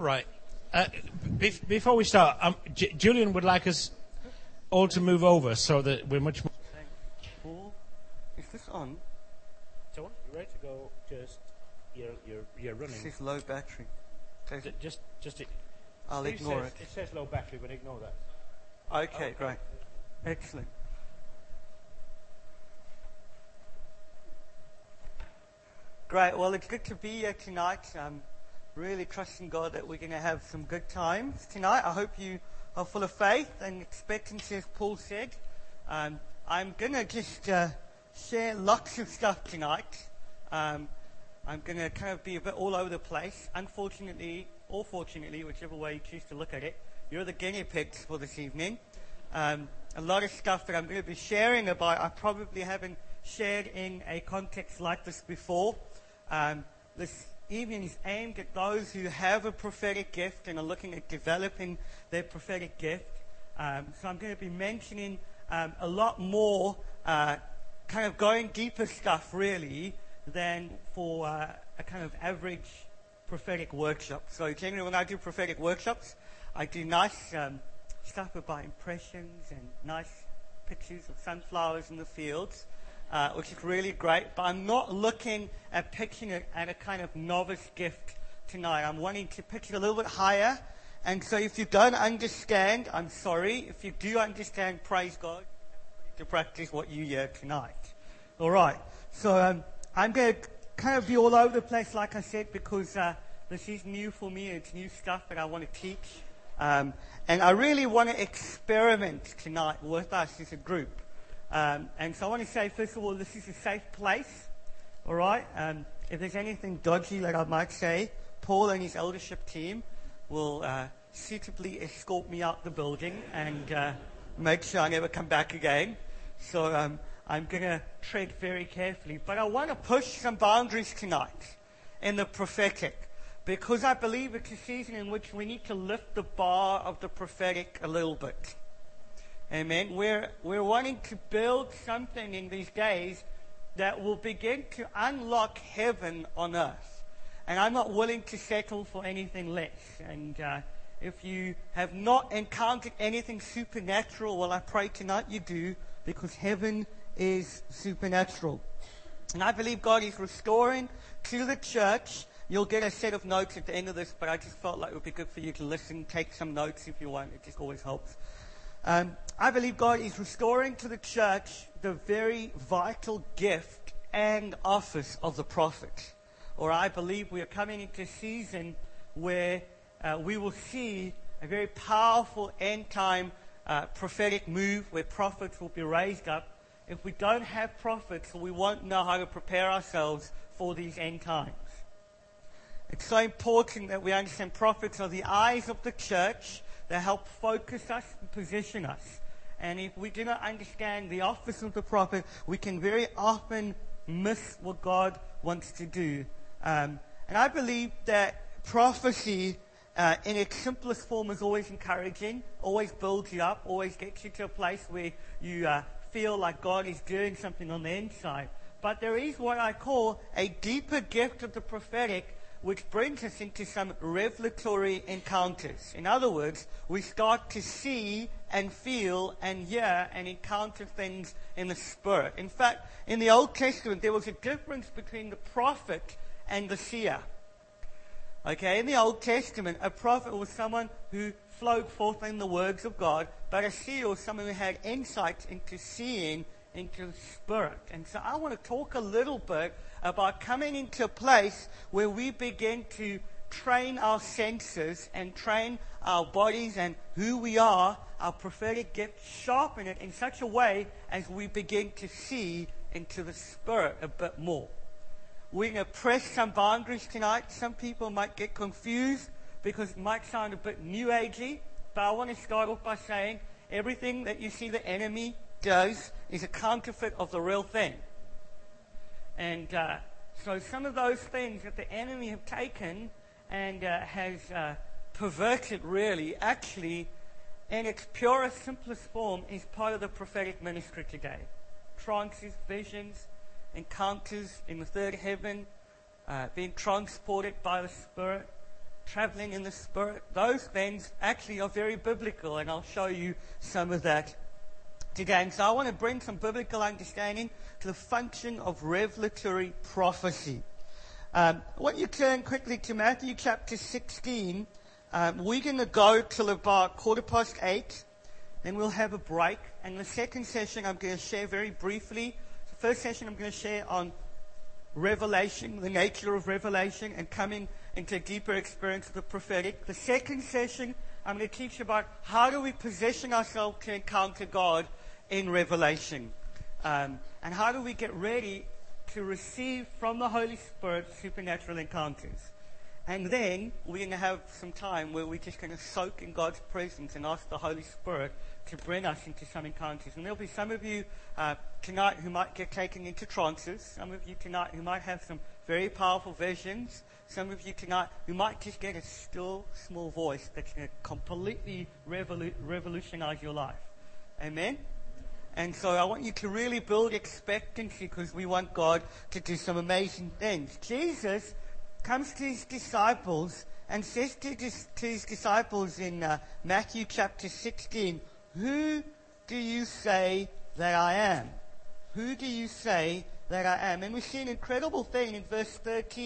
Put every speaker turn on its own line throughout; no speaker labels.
Right. Before we start, Julian would like us all to move over so that we're much more...
Paul, is this on?
So, you ready to go? Just, you're running.
This is low battery.
Just
I'll ignore it.
It says low battery, but ignore that.
Okay, great. Excellent. Great. Well, it's good to be here tonight. I'm really trusting God that we're going to have some good times tonight. I hope you are full of faith and expectancy, as Paul said. I'm going to just share lots of stuff tonight. I'm going to kind of be a bit all over the place. Unfortunately, or fortunately, whichever way you choose to look at it, you're the guinea pigs for this evening. A lot of stuff that I'm going to be sharing about, I probably haven't shared in a context like this before. This evening is aimed at those who have a prophetic gift and are looking at developing their prophetic gift. So I'm going to be mentioning a lot more kind of going deeper stuff, really, than for a kind of average prophetic workshop. So generally when I do prophetic workshops, I do nice stuff about impressions and nice pictures of sunflowers in the fields, which is really great. But I'm not looking at pitching it at a kind of novice gift tonight. I'm wanting to pitch it a little bit higher. And so if you don't understand, I'm sorry. If you do understand, praise God, to practice what you hear tonight. All right. So I'm going to kind of be all over the place, like I said, because this is new for me. It's new stuff that I want to teach. And I really want to experiment tonight with us as a group. And so I want to say, first of all, this is a safe place. All right? If there's anything dodgy that I might say, Paul and his eldership team will suitably escort me out the building and make sure I never come back again. So I'm going to tread very carefully. But I want to push some boundaries tonight in the prophetic, because I believe it's a season in which we need to lift the bar of the prophetic a little bit. Amen. We're wanting to build something in these days that will begin to unlock heaven on earth. And I'm not willing to settle for anything less. And if you have not encountered anything supernatural, well, I pray tonight you do, because heaven is supernatural. And I believe God is restoring to the church. You'll get a set of notes at the end of this, but I just felt like it would be good for you to listen, take some notes if you want. It just always helps. I believe God is restoring to the church the very vital gift and office of the prophet. Or I believe we are coming into a season where we will see a very powerful end-time prophetic move where prophets will be raised up. If we don't have prophets, we won't know how to prepare ourselves for these end times. It's so important that we understand prophets are the eyes of the church. They help focus us and position us. And if we do not understand the office of the prophet, we can very often miss what God wants to do. And I believe that prophecy in its simplest form is always encouraging, always builds you up, always gets you to a place where you feel like God is doing something on the inside. But there is what I call a deeper gift of the prophetic, which brings us into some revelatory encounters. In other words, we start to see and feel and hear and encounter things in the Spirit. In fact, in the Old Testament, there was a difference between the prophet and the seer. Okay, in the Old Testament, a prophet was someone who flowed forth in the words of God, but a seer was someone who had insight into seeing into the Spirit. And so I want to talk a little bit about coming into a place where we begin to train our senses and train our bodies and who we are, our prophetic gift, sharpen it in such a way as we begin to see into the Spirit a bit more. We're going to press some boundaries tonight. Some people might get confused because it might sound a bit new agey, but I want to start off by saying everything that you see the enemy does is a counterfeit of the real thing. And so some of those things that the enemy have taken and has perverted really, actually, in its purest, simplest form, is part of the prophetic ministry today. Trances, visions, encounters in the third heaven, being transported by the Spirit, traveling in the Spirit, those things actually are very biblical, and I'll show you some of that today. And so I want to bring some biblical understanding to the function of revelatory prophecy. I want you to turn quickly to Matthew chapter 16. We're going to go till about 8:15, then we'll have a break. And the second session I'm going to share very briefly. The first session I'm going to share on revelation, the nature of revelation, and coming into a deeper experience of the prophetic. The second session I'm going to teach about how do we position ourselves to encounter God in revelation. And how do we get ready to receive from the Holy Spirit supernatural encounters. And then we're going to have some time where we're just going to soak in God's presence and ask the Holy Spirit to bring us into some encounters. And there'll be some of you tonight who might get taken into trances. Some of you tonight who might have some very powerful visions. Some of you tonight who might just get a still, small voice that's going to completely revolutionize your life. Amen? And so I want you to really build expectancy because we want God to do some amazing things. Jesus comes to his disciples and says to his disciples in Matthew chapter 16, "Who do you say that I am? Who do you say that I am?" And we see an incredible thing in verse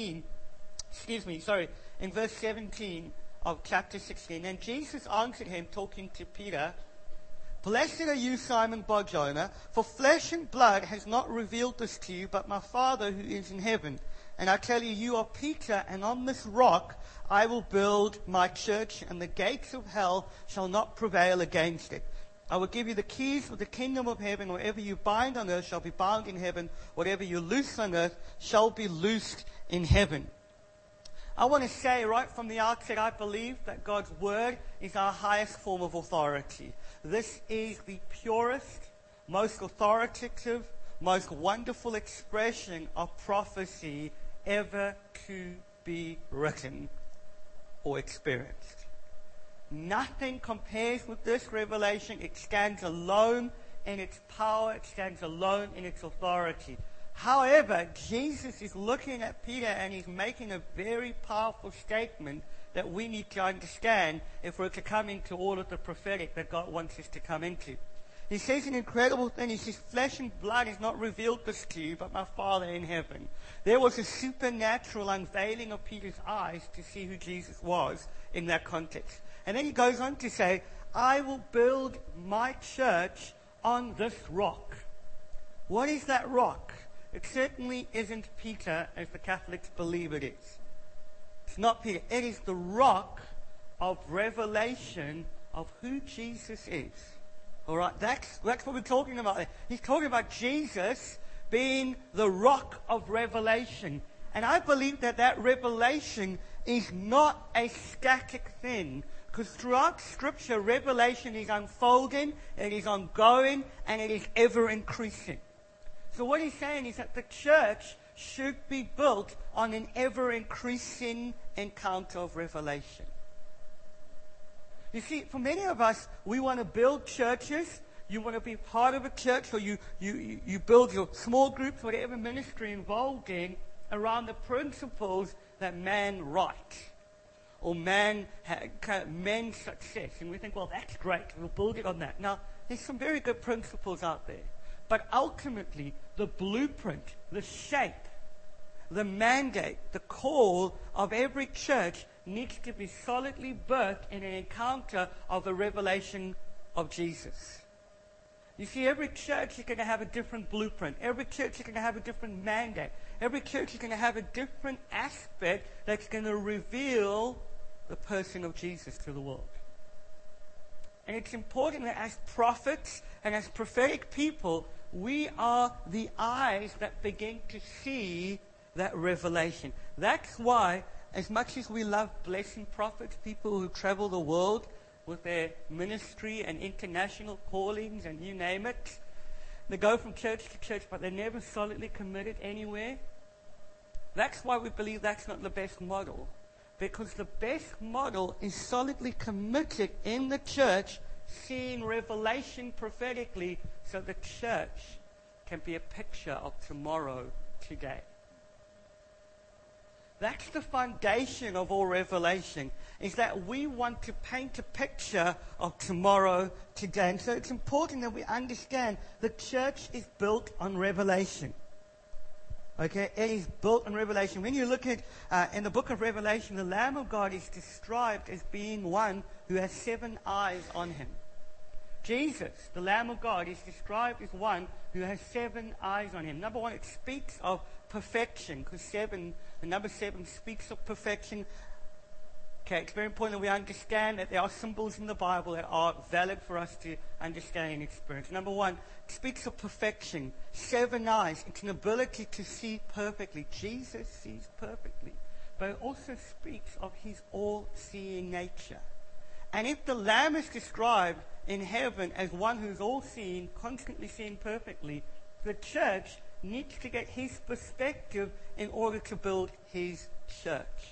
17 of chapter 16. "And Jesus answered him," talking to Peter, "Blessed are you, Simon Bar-Jonah, for flesh and blood has not revealed this to you, but my Father who is in heaven. And I tell you, you are Peter, and on this rock I will build my church, and the gates of hell shall not prevail against it. I will give you the keys of the kingdom of heaven. Whatever you bind on earth shall be bound in heaven. Whatever you loose on earth shall be loosed in heaven." I want to say right from the outset, I believe that God's Word is our highest form of authority. This is the purest, most authoritative, most wonderful expression of prophecy ever to be written or experienced. Nothing compares with this revelation. It stands alone in its power. It stands alone in its authority. However, Jesus is looking at Peter and he's making a very powerful statement that we need to understand if we're to come into all of the prophetic that God wants us to come into. He says an incredible thing. He says, "Flesh and blood has not revealed this to you, but my Father in heaven." There was a supernatural unveiling of Peter's eyes to see who Jesus was in that context. And then he goes on to say, "I will build my church on this rock." What is that rock? It certainly isn't Peter, as the Catholics believe it is. It's not Peter. It is the rock of revelation of who Jesus is. All right, that's what we're talking about there. He's talking about Jesus being the rock of revelation. And I believe that that revelation is not a static thing. Because throughout Scripture, revelation is unfolding, it is ongoing, and it is ever increasing. So what he's saying is that the church should be built on an ever-increasing encounter of revelation. You see, for many of us, we want to build churches. You want to be part of a church, or you build your small groups, whatever ministry involved in, around the principles that man writes, or men's success. And we think, well, that's great. We'll build it on that. Now, there's some very good principles out there. But ultimately, the blueprint, the shape, the mandate, the call of every church needs to be solidly birthed in an encounter of the revelation of Jesus. You see, every church is going to have a different blueprint. Every church is going to have a different mandate. Every church is going to have a different aspect that's going to reveal the person of Jesus to the world. And it's important that as prophets and as prophetic people, we are the eyes that begin to see that revelation. That's why, as much as we love blessing prophets, people who travel the world with their ministry and international callings and you name it, they go from church to church, but they're never solidly committed anywhere. That's why we believe that's not the best model. Because the best model is solidly committed in the church, seeing revelation prophetically, so the church can be a picture of tomorrow today. That's the foundation of all revelation, is that we want to paint a picture of tomorrow, today. And so it's important that we understand the church is built on revelation. Okay, it is built on revelation. When you look at, in the book of Revelation, the Lamb of God is described as being one who has 7 eyes on him. Jesus, the Lamb of God, is described as one who has 7 eyes on him. Number one, it speaks of perfection, because the number 7 speaks of perfection. Okay, it's very important that we understand that there are symbols in the Bible that are valid for us to understand and experience. Number one, it speaks of perfection. 7 eyes. It's an ability to see perfectly. Jesus sees perfectly. But it also speaks of his all-seeing nature. And if the Lamb is described in heaven as one who's all-seeing, constantly seeing perfectly, the church needs to get his perspective in order to build his church.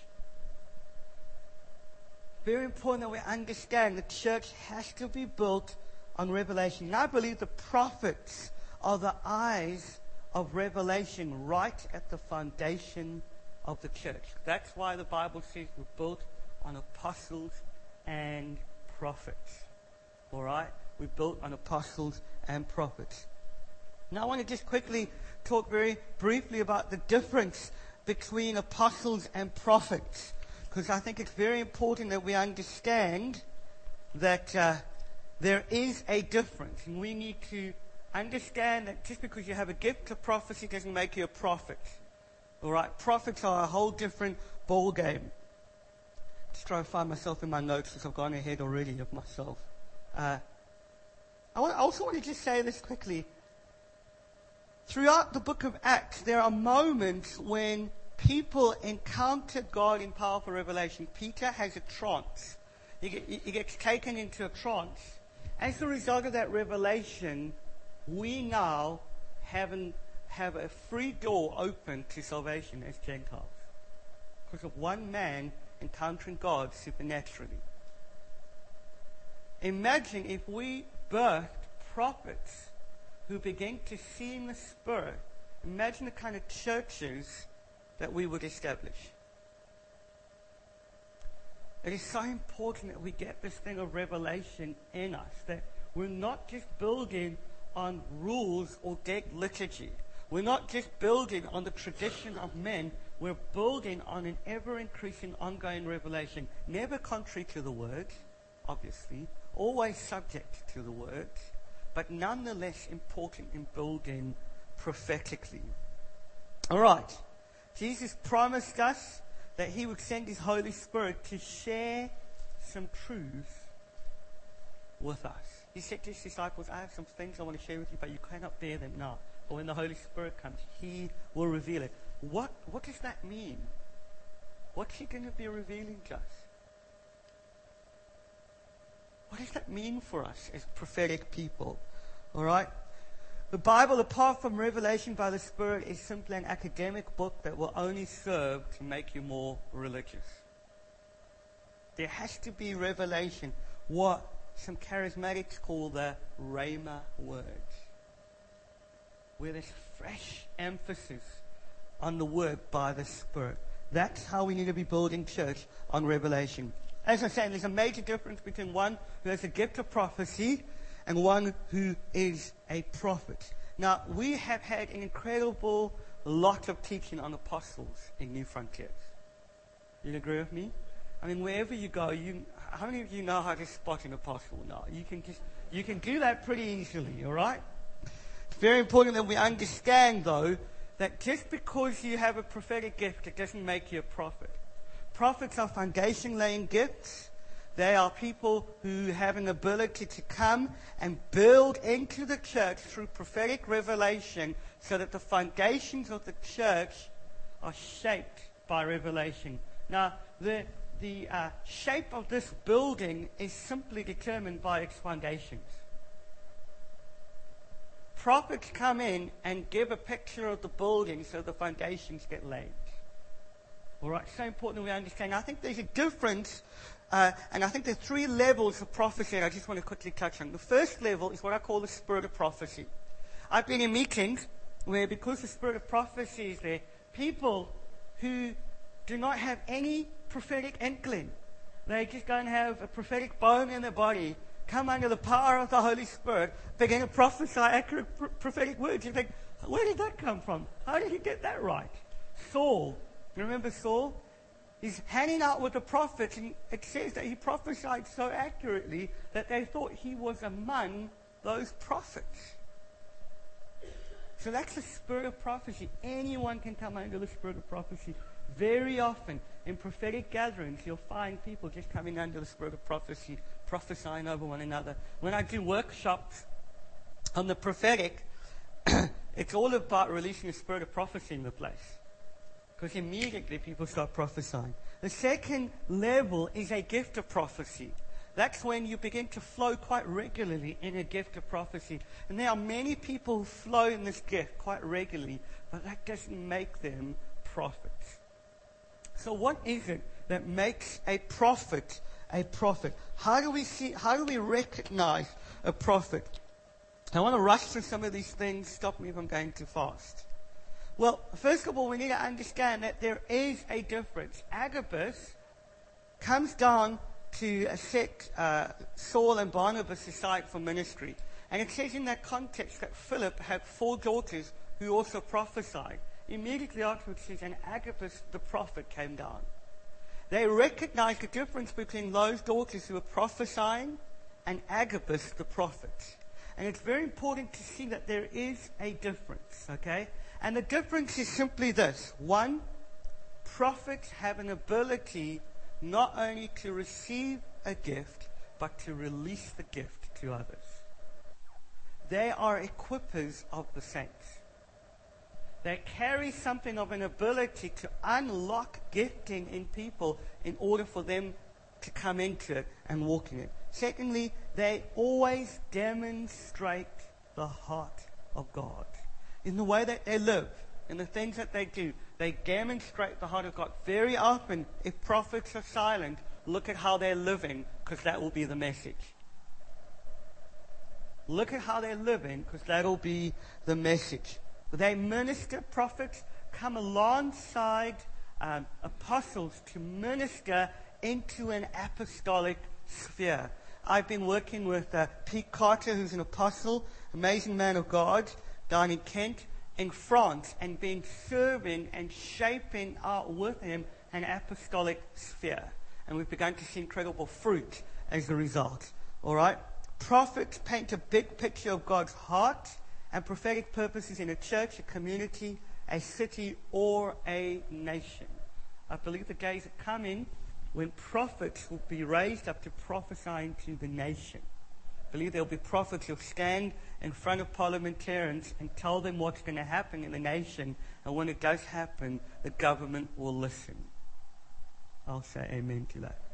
Very important that we understand the church has to be built on revelation. And I believe the prophets are the eyes of revelation right at the foundation of the church. That's why the Bible says we're built on apostles and prophets. All right? We're built on apostles and prophets. Now I want to just quickly talk very briefly about the difference between apostles and prophets, because I think it's very important that we understand that there is a difference. And we need to understand that just because you have a gift of prophecy doesn't make you a prophet. All right? Prophets are a whole different ball game. Just trying to find myself in my notes because I've gone ahead already of myself. I also want to just say this quickly. Throughout the book of Acts, there are moments when people encounter God in powerful revelation. Peter has a trance. He gets taken into a trance. As a result of that revelation, we now have a free door open to salvation as Gentiles, because of one man encountering God supernaturally. Imagine if we birthed prophets who begin to see in the Spirit. Imagine the kind of churches that we would establish. It is so important that we get this thing of revelation in us, that we're not just building on rules or dead liturgy. We're not just building on the tradition of men. We're building on an ever-increasing, ongoing revelation, never contrary to the Word, obviously, always subject to the Word, but nonetheless important in building prophetically. All right. Jesus promised us that he would send his Holy Spirit to share some truths with us. He said to his disciples, I have some things I want to share with you, but you cannot bear them now. But when the Holy Spirit comes, he will reveal it. What does that mean? What's he going to be revealing to us? What does that mean for us as prophetic people? All right? The Bible, apart from revelation by the Spirit, is simply an academic book that will only serve to make you more religious. There has to be revelation, what some charismatics call the Rhema words, where there's fresh emphasis on the Word by the Spirit. That's how we need to be building church, on revelation. As I said, there's a major difference between one who has a gift of prophecy and one who is a prophet. Now, we have had an incredible lot of teaching on apostles in New Frontiers. You agree with me? I mean, wherever you go, how many of you know how to spot an apostle now? You can do that pretty easily, all right? It's very important that we understand, though, that just because you have a prophetic gift, it doesn't make you a prophet. Prophets are foundation-laying gifts. They are people who have an ability to come and build into the church through prophetic revelation so that the foundations of the church are shaped by revelation. Now, the shape of this building is simply determined by its foundations. Prophets come in and give a picture of the building so the foundations get laid. All right, so important that we understand. I think there's a difference, and I think there are 3 levels of prophecy I just want to quickly touch on. The first level is what I call the spirit of prophecy. I've been in meetings where, because the spirit of prophecy is there, people who do not have any prophetic inkling. They just don't have a prophetic bone in their body, come under the power of the Holy Spirit, begin to prophesy accurate prophetic words. You think, where did that come from? How did he get that right? Saul, you remember Saul? He's hanging out with the prophets, and it says that he prophesied so accurately that they thought he was among those prophets. So that's the spirit of prophecy. Anyone can come under the spirit of prophecy. Very often in prophetic gatherings, you'll find people just coming under the spirit of prophecy, prophesying over one another. When I do workshops on the prophetic, it's all about releasing the spirit of prophecy in the place. Because immediately people start prophesying. The second level is a gift of prophecy. That's when you begin to flow quite regularly in a gift of prophecy. And there are many people who flow in this gift quite regularly, but that doesn't make them prophets. So what is it that makes a prophet a prophet? How do we recognize a prophet? I want to rush through some of these things. Stop me if I'm going too fast. Well, first of all, we need to understand that there is a difference. Agabus comes down to set Saul and Barnabas aside for ministry. And it says in that context that Philip had 4 daughters who also prophesied. Immediately afterwards it says, and Agabus the prophet came down. They recognized the difference between those daughters who were prophesying and Agabus the prophet. And it's very important to see that there is a difference, okay? And the difference is simply this. 1, prophets have an ability not only to receive a gift, but to release the gift to others. They are equippers of the saints. They carry something of an ability to unlock gifting in people in order for them to come into it and walk in it. Secondly, they always demonstrate the heart of God. In the way that they live, in the things that they do, they demonstrate the heart of God. Very often, if prophets are silent, look at how they're living, because that will be the message. Look at how they're living, because that will be the message. They minister, prophets come alongside apostles to minister into an apostolic sphere. I've been working with Pete Carter, who's an apostle, amazing man of God, down in Kent, in France, and been serving and shaping out with him an apostolic sphere. And we've begun to see incredible fruit as a result. All right? Prophets paint a big picture of God's heart and prophetic purposes in a church, a community, a city, or a nation. I believe the days are coming when prophets will be raised up to prophesying to the nation. I believe there will be prophets who will stand in front of parliamentarians and tell them what's going to happen in the nation. And when it does happen, the government will listen. I'll say amen to that.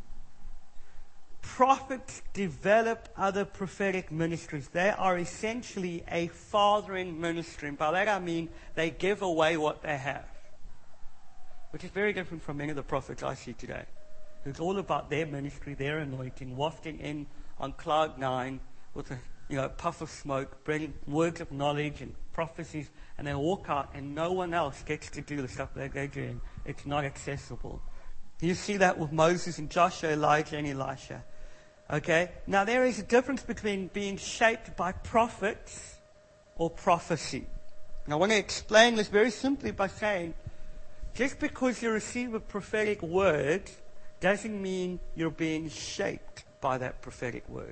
Prophets develop other prophetic ministries. They are essentially a fathering ministry. And by that I mean they give away what they have. Which is very different from many of the prophets I see today. It's all about their ministry, their anointing, wafting in on cloud 9 with a puff of smoke, bringing words of knowledge and prophecies, and they walk out and no one else gets to do the stuff that they're doing. It's not accessible. You see that with Moses and Joshua, Elijah and Elisha. Okay? Now there is a difference between being shaped by prophets or prophecy. And I want to explain this very simply by saying, just because you receive a prophetic word doesn't mean you're being shaped by that prophetic word.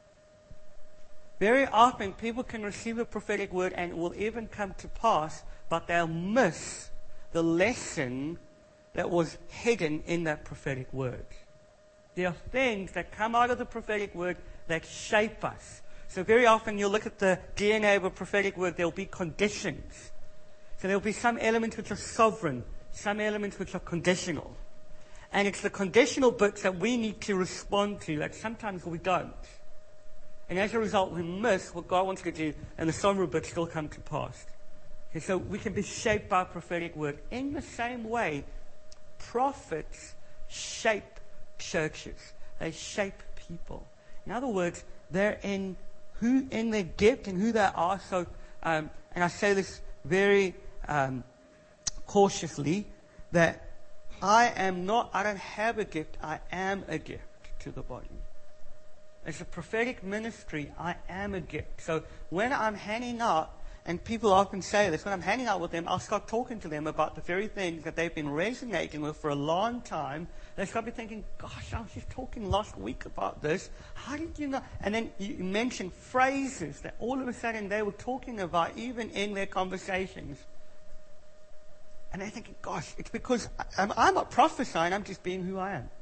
Very often people can receive a prophetic word and it will even come to pass, but they'll miss the lesson that was hidden in that prophetic word. There are things that come out of the prophetic word that shape us. So very often you'll look at the DNA of a prophetic word, there'll be conditions. So there'll be some elements which are sovereign, some elements which are conditional. And it's the conditional bits that we need to respond to that sometimes we don't. And as a result, we miss what God wants to do, and the sovereign bits still come to pass. Okay, so we can be shaped by a prophetic word. In the same way, prophets shape churches. They shape people. In other words, they're in their gift and who they are. So, and I say this very cautiously, that I don't have a gift, I am a gift to the body. As a prophetic ministry, I am a gift. So when I'm hanging out, and people often say this, when I'm hanging out with them, I'll start talking to them about the very things that they've been resonating with for a long time. They start be thinking, gosh, I was just talking last week about this. How did you know? And then you mention phrases that all of a sudden they were talking about even in their conversations. And they're thinking, gosh, it's because I'm not prophesying, I'm just being who I am.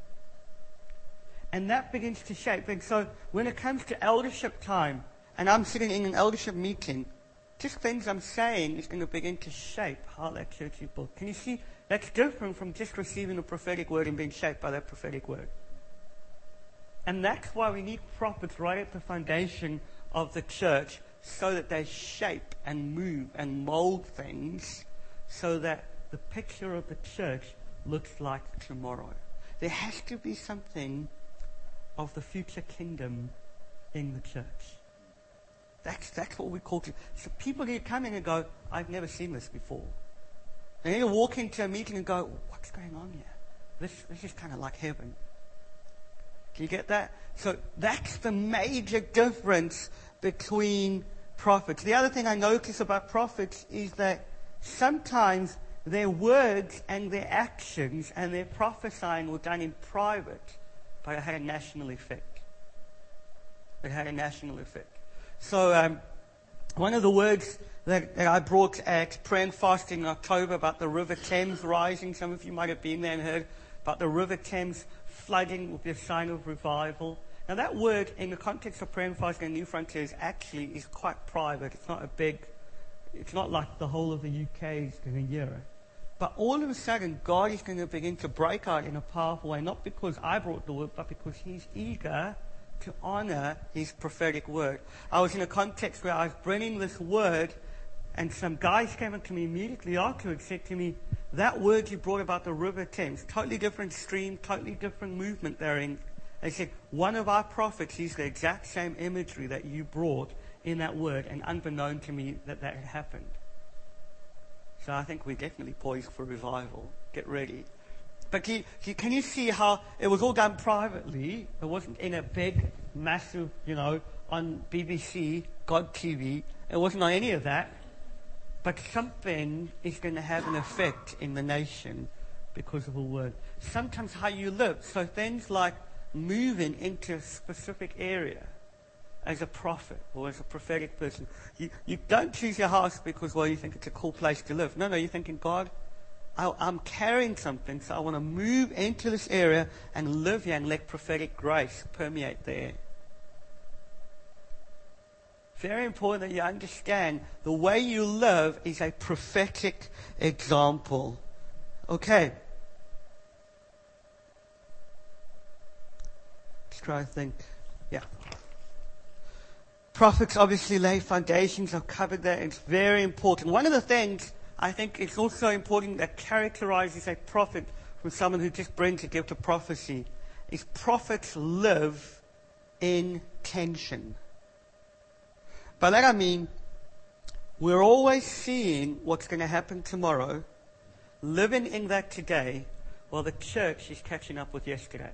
And that begins to shape. And so when it comes to eldership time, and I'm sitting in an eldership meeting, just things I'm saying is going to begin to shape how that church is built. Can you see? That's different from just receiving a prophetic word and being shaped by that prophetic word. And that's why we need prophets right at the foundation of the church, so that they shape and move and mold things so that the picture of the church looks like tomorrow. There has to be something of the future kingdom in the church. That's what we call it. So people need to come in and go, I've never seen this before. And then you walk into a meeting and go, what's going on here? This is kind of like heaven. Do you get that? So that's the major difference between prophets. The other thing I notice about prophets is that sometimes their words and their actions and their prophesying were done in private, but it had a national effect. It had a national effect. So one of the words that I brought at prayer and fasting in October about the River Thames rising, some of you might have been there and heard about the River Thames flooding with the sign of revival. Now that word, in the context of prayer and fasting and New Frontiers, actually is quite private. It's not like the whole of the UK is going to hear it. But all of a sudden, God is going to begin to break out in a powerful way, not because I brought the word, but because He's eager to honor His prophetic word. I was in a context where I was bringing this word, and some guys came up to me immediately afterwards, said to me, that word you brought about the River Thames, totally different stream, totally different movement therein. They said, one of our prophets used the exact same imagery that you brought in that word, and unbeknown to me that had happened. So I think we're definitely poised for revival. Get ready. But can you see how it was all done privately? It wasn't in a big, massive, on BBC, God TV. It wasn't on any of that. But something is going to have an effect in the nation because of a word. Sometimes how you live. So things like moving into a specific area as a prophet or as a prophetic person. You don't choose your house because, you think it's a cool place to live. No, you're thinking, God, I'm carrying something, so I want to move into this area and live here and let prophetic grace permeate there. Very important that you understand the way you live is a prophetic example. Okay. Let's try to think. Yeah. Prophets obviously lay foundations. I've covered that. It's very important. One of the things I think it's also important that characterizes a prophet from someone who just brings a gift of prophecy is prophets live in tension. By that I mean, we're always seeing what's going to happen tomorrow, living in that today, while the church is catching up with yesterday.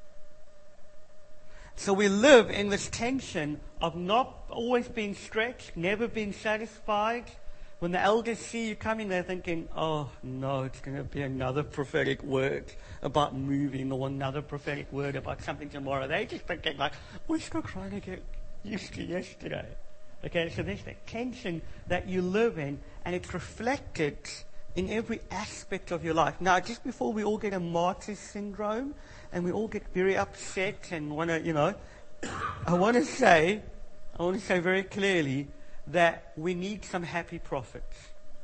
So we live in this tension of not always being stretched, never being satisfied. When the elders see you coming, they're thinking, oh no, it's going to be another prophetic word about moving or another prophetic word about something tomorrow. They just thinking we're still trying to get used to yesterday. Okay, so there's that tension that you live in, and it's reflected in every aspect of your life. Now, just before we all get a martyr syndrome, and we all get very upset and want to, I want to say very clearly that we need some happy prophets.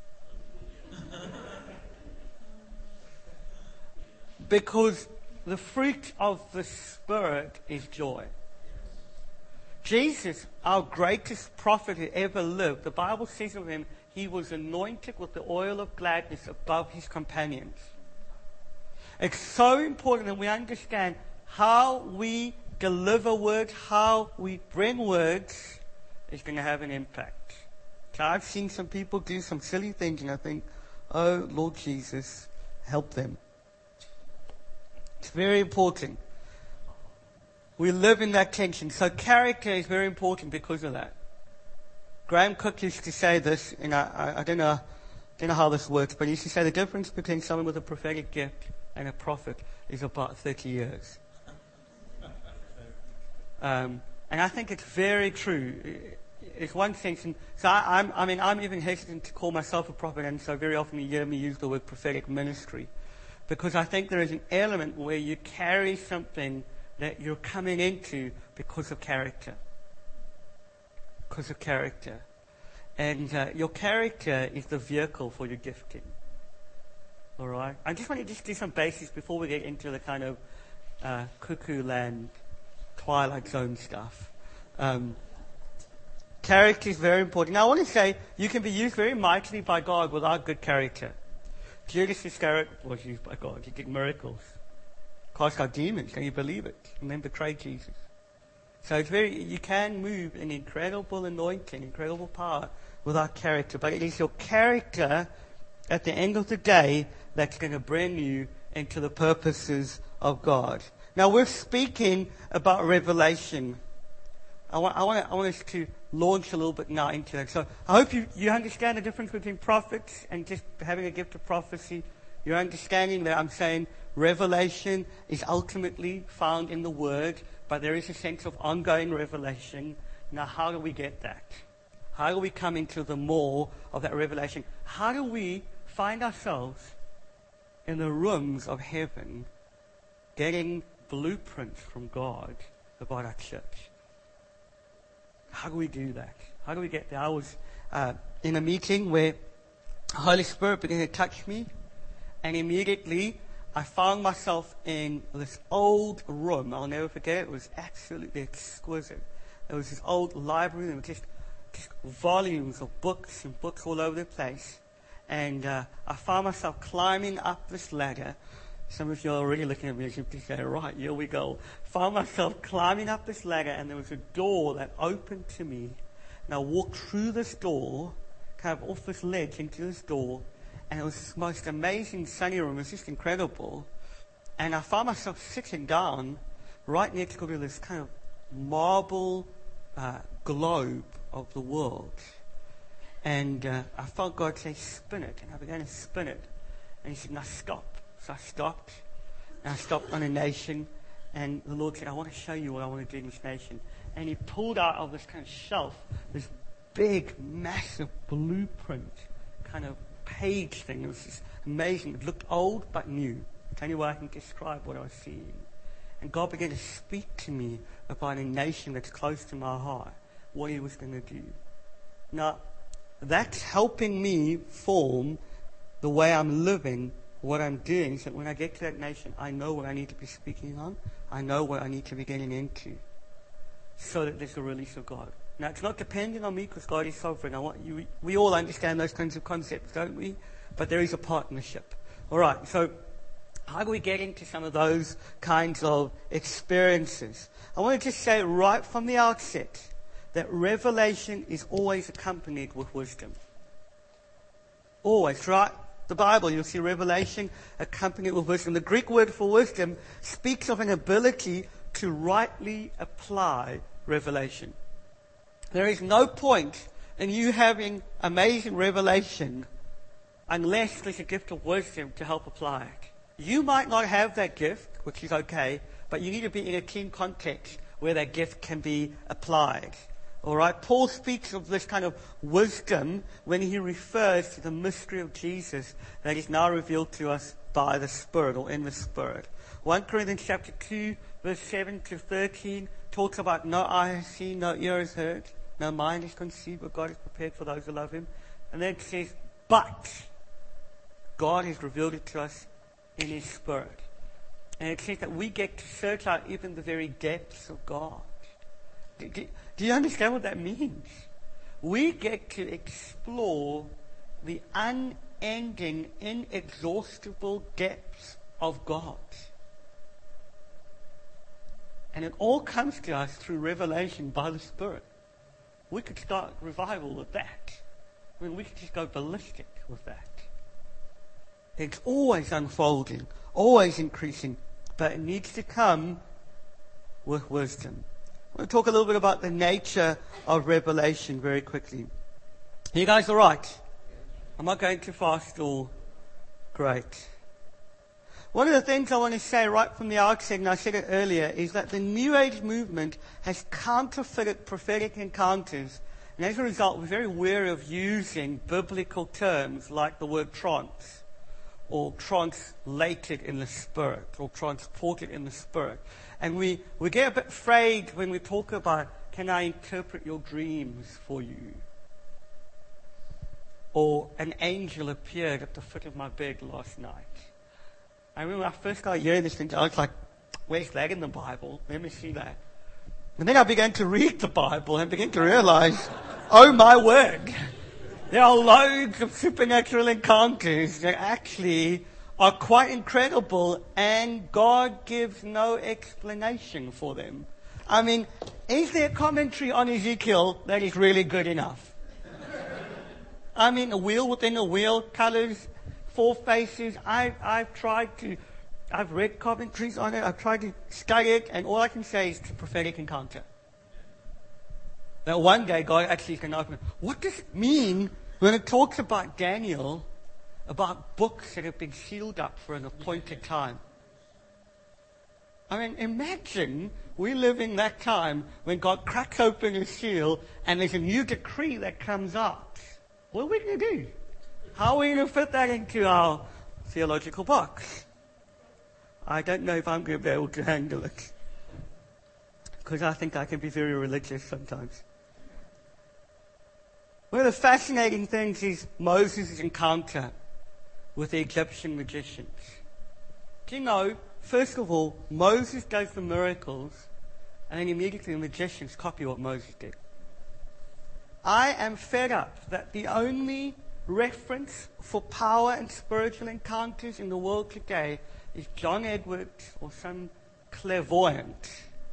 Because the fruit of the Spirit is joy. Jesus, our greatest prophet who ever lived, the Bible says of him, he was anointed with the oil of gladness above his companions. It's so important that we understand how we deliver words, how we bring words is going to have an impact. So I've seen some people do some silly things and I think, oh, Lord Jesus, help them. It's very important. We live in that tension. So character is very important because of that. Graham Cook used to say this, and I don't know how this works, but he used to say the difference between someone with a prophetic gift and a prophet is about 30 years. And I think it's very true. It's one sense, and so I'm even hesitant to call myself a prophet, and so very often you hear me use the word prophetic ministry, because I think there is an element where you carry something that you're coming into because of character. Because of character. And your character is the vehicle for your gifting. All right? I just want to just do some basics before we get into the kind of cuckoo land, Twilight Zone stuff. Character is very important. Now, I want to say you can be used very mightily by God without good character. Judas Iscariot was used by God. He did miracles. Cast out demons. Can you believe it? And then betrayed Jesus. So it's you can move in incredible anointing, incredible power without character. But it is your character at the end of the day that's going to bring you into the purposes of God. Now we're speaking about revelation. I want us to launch a little bit now into that. So I hope you understand the difference between prophets and just having a gift of prophecy. You're understanding that I'm saying revelation is ultimately found in the Word, but there is a sense of ongoing revelation. Now, how do we get that? How do we come into the more of that revelation? How do we find ourselves in the rooms of heaven getting blueprints from God about our church? How do we do that? How do we get there? I was in a meeting where the Holy Spirit began to touch me, and immediately I found myself in this old room. I'll never forget it. It was absolutely exquisite. There was this old library. There were just volumes of books and books all over the place. And I found myself climbing up this ladder. Some of you are already looking at me as if to say, right, here we go. Found myself climbing up this ladder, and there was a door that opened to me. And I walked through this door, kind of off this ledge into this door, and it was this most amazing sunny room. It was just incredible. And I found myself sitting down right next to this kind of marble globe of the world. And I felt God say, spin it. And I began to spin it. And he said, now stop. So I stopped. And I stopped on a nation. And the Lord said, I want to show you what I want to do in this nation. And he pulled out of this kind of shelf this big, massive blueprint kind of page thing. It was just amazing. It looked old but new. It's the only way I can describe what I was seeing. And God began to speak to me about a nation that's close to my heart, what he was going to do. Now, that's helping me form the way I'm living, what I'm doing, so that when I get to that nation, I know what I need to be speaking on. I know what I need to be getting into, so that there's a release of God. Now, it's not dependent on me because God is sovereign. We all understand those kinds of concepts, don't we? But there is a partnership. All right, so how do we get into some of those kinds of experiences? I want to just say right from the outset that revelation is always accompanied with wisdom. Always, right? The Bible, you'll see revelation accompanied with wisdom. The Greek word for wisdom speaks of an ability to rightly apply revelation. There is no point in you having amazing revelation unless there's a gift of wisdom to help apply it. You might not have that gift, which is okay, but you need to be in a team context where that gift can be applied. All right? Paul speaks of this kind of wisdom when he refers to the mystery of Jesus that is now revealed to us by the Spirit or in the Spirit. 1 Corinthians chapter 2, verse 7 to 13 talks about no eye has seen, no ear has heard, no mind has conceived what God has prepared for those who love him. And then it says, but God has revealed it to us in his Spirit. And it says that we get to search out even the very depths of God. Do you understand what that means? We get to explore the unending, inexhaustible depths of God. And it all comes to us through revelation by the Spirit. We could start revival with that. I mean, we could just go ballistic with that. It's always unfolding, always increasing, but it needs to come with wisdom. I want to talk a little bit about the nature of revelation very quickly. Are you guys all right? Am I going too fast or great? One of the things I want to say right from the outset, and I said it earlier, is that the New Age movement has counterfeited prophetic encounters, and as a result, we're very wary of using biblical terms like the word trance, or translated in the Spirit, or transported in the Spirit. And we get a bit afraid when we talk about, can I interpret your dreams for you? Or an angel appeared at the foot of my bed last night. I remember when I first got hearing this thing, I was like, where's that in the Bible? Let me see that. And then I began to read the Bible and began to realize, oh my word, there are loads of supernatural encounters that actually are quite incredible, and God gives no explanation for them. I mean, is there a commentary on Ezekiel that is really good enough? I mean, a wheel within a wheel, colors, 4 faces. I've read commentaries on it. I've tried to study it, and all I can say is it's a prophetic encounter. Now, one day God actually can open. What does it mean when it talks about Daniel, about books that have been sealed up for an appointed time? I mean, imagine we live in that time when God cracks open a seal and there's a new decree that comes out. What are we going to do? How are we going to fit that into our theological box? I don't know if I'm going to be able to handle it, because I think I can be very religious sometimes. One of the fascinating things is Moses' encounter with the Egyptian magicians. Do you know, first of all, Moses does the miracles, and then immediately the magicians copy what Moses did. I am fed up that the only reference for power and spiritual encounters in the world today is John Edwards or some clairvoyant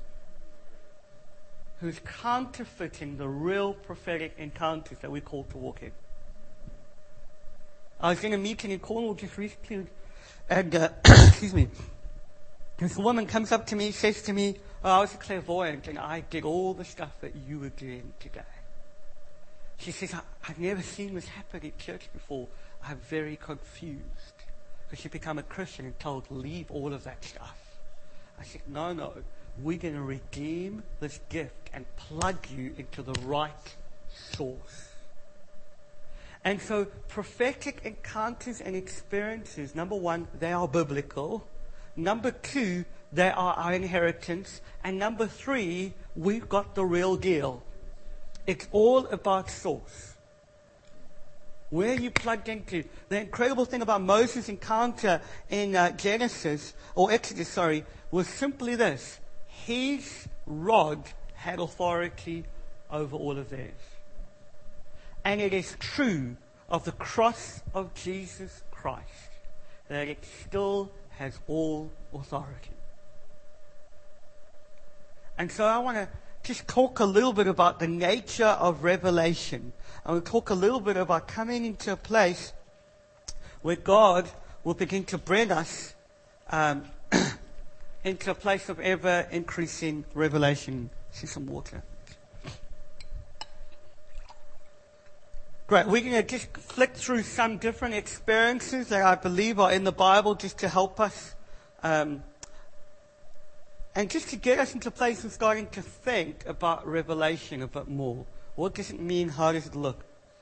who's counterfeiting the real prophetic encounters that we're called to walk in. I was in a meeting in Cornwall just recently, and excuse me, this woman comes up to me, says to me, oh, I was a clairvoyant and I did all the stuff that you were doing today. She says, I've never seen this happen in church before. I'm very confused. Because she'd become a Christian and told, leave all of that stuff. I said, no. We're going to redeem this gift and plug you into the right source. And so prophetic encounters and experiences, number one, they are biblical. Number two, they are our inheritance. And number three, we've got the real deal. It's all about source. Where are you plugged into? The incredible thing about Moses' encounter in Exodus, was simply this. His rod had authority over all of theirs. And it is true of the cross of Jesus Christ that it still has all authority. And so I want to just talk a little bit about the nature of revelation. I will talk a little bit about coming into a place where God will begin to bring us into a place of ever-increasing revelation. See some water. Great. We're going to just flick through some different experiences that I believe are in the Bible just to help us and just to get us into a place of starting to think about revelation a bit more. What does it mean? How does it look?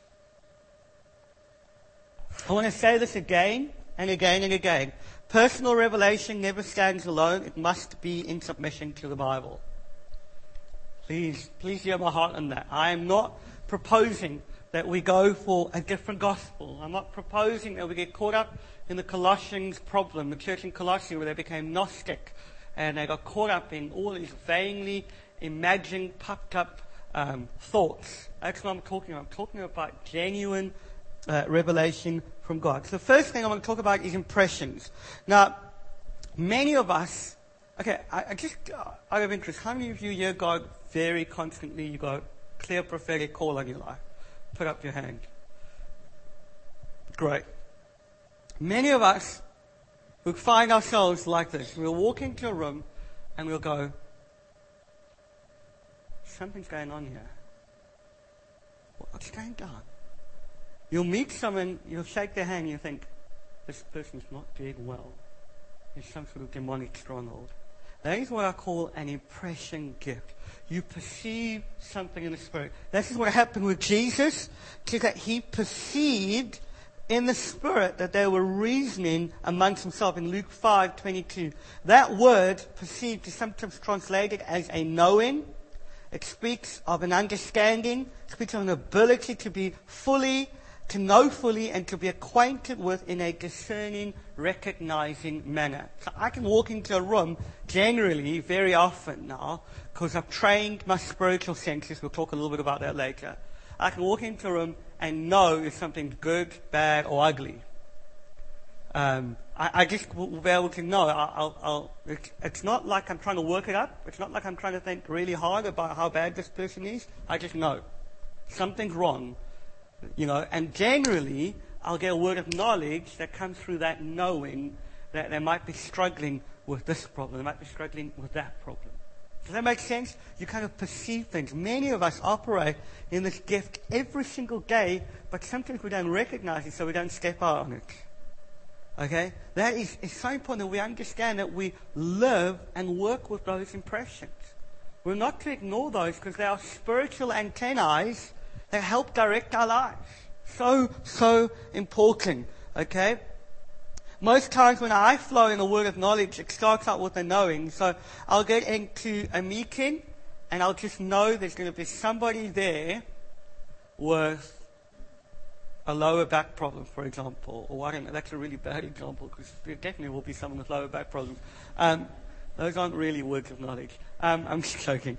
I want to say this again and again and again. Personal revelation never stands alone. It must be in submission to the Bible. Please hear my heart on that. I am not proposing that we go for a different gospel. I'm not proposing that we get caught up in the Colossians problem, the church in Colossae where they became Gnostic and they got caught up in all these vainly imagined, puffed up thoughts. That's what I'm talking about. I'm talking about genuine revelation from God. So the first thing I want to talk about is impressions. Now, many of us, I just, out of interest, how many of you hear God very constantly? You got a clear prophetic call on your life? Put up your hand. Great. Many of us we'll find ourselves like this. We'll walk into a room and we'll go, something's going on here. What's going on? You'll meet someone, you'll shake their hand, and you think, this person's not doing well. There's some sort of demonic stronghold. That is what I call an impression gift. You perceive something in the Spirit. This is what happened with Jesus, is that he perceived in the Spirit that they were reasoning amongst themselves in Luke 5:22. That word, perceived, is sometimes translated as a knowing. It speaks of an understanding, speaks of an ability to know fully and to be acquainted with in a discerning, recognizing manner. So I can walk into a room generally very often now because I've trained my spiritual senses. We'll talk a little bit about that later. I can walk into a room and know if something's good, bad, or ugly. I just will be able to know. It's not like I'm trying to work it up. It's not like I'm trying to think really hard about how bad this person is. I just know. Something's wrong. And generally, I'll get a word of knowledge that comes through that knowing that they might be struggling with this problem. They might be struggling with that problem. Does that make sense? You kind of perceive things. Many of us operate in this gift every single day, but sometimes we don't recognize it, so we don't step out on it. Okay? That is so important that we understand that we live and work with those impressions. We're not to ignore those because they are spiritual antennae that help direct our lives. So important. Okay? Most times when I flow in a word of knowledge, it starts out with a knowing. So I'll get into a meeting and I'll just know there's going to be somebody there with a lower back problem, for example. Or I don't know, that's a really bad example because there definitely will be someone with lower back problems. Those aren't really words of knowledge. I'm just joking.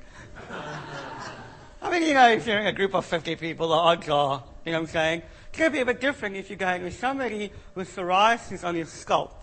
I mean, if you're in a group of 50 people, the odds are, what I'm saying? It's going to be a bit different if you're going with somebody with psoriasis on your scalp.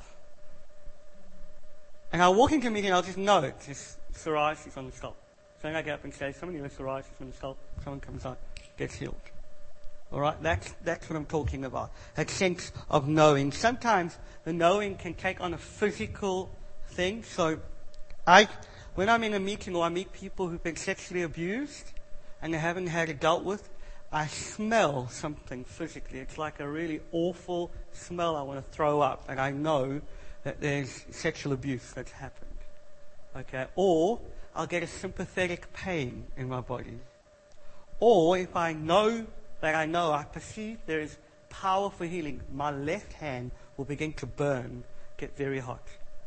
And I'll walk into a meeting and I'll just know it's just psoriasis on the scalp. So then I get up and say, somebody with psoriasis on the scalp, someone comes out, gets healed. Alright, that's what I'm talking about. That sense of knowing. Sometimes the knowing can take on a physical thing. So when I'm in a meeting or I meet people who've been sexually abused, and they haven't had it dealt with, I smell something physically. It's like a really awful smell I want to throw up, and I know that there's sexual abuse that's happened. Okay? Or I'll get a sympathetic pain in my body. Or if I know that I perceive there is power for healing, my left hand will begin to burn, get very hot.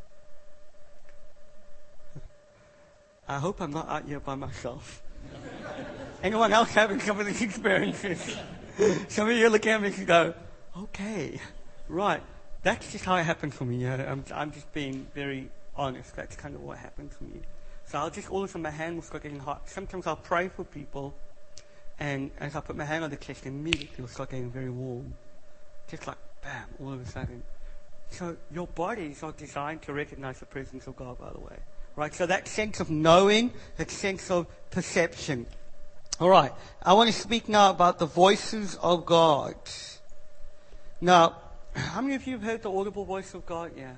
I hope I'm not out here by myself. Anyone else having some of these experiences? Some of you look at me and go, okay, right. That's just how it happened for me. I'm just being very honest. That's kind of what happened to me. So all of a sudden my hand will start getting hot. Sometimes I'll pray for people, and as I put my hand on the chest, immediately it'll start getting very warm. Just like, bam, all of a sudden. So your bodies are designed to recognize the presence of God, by the way. Right, so that sense of knowing, that sense of perception. All right, I want to speak now about the voices of God. Now, how many of you have heard the audible voice of God? Yeah.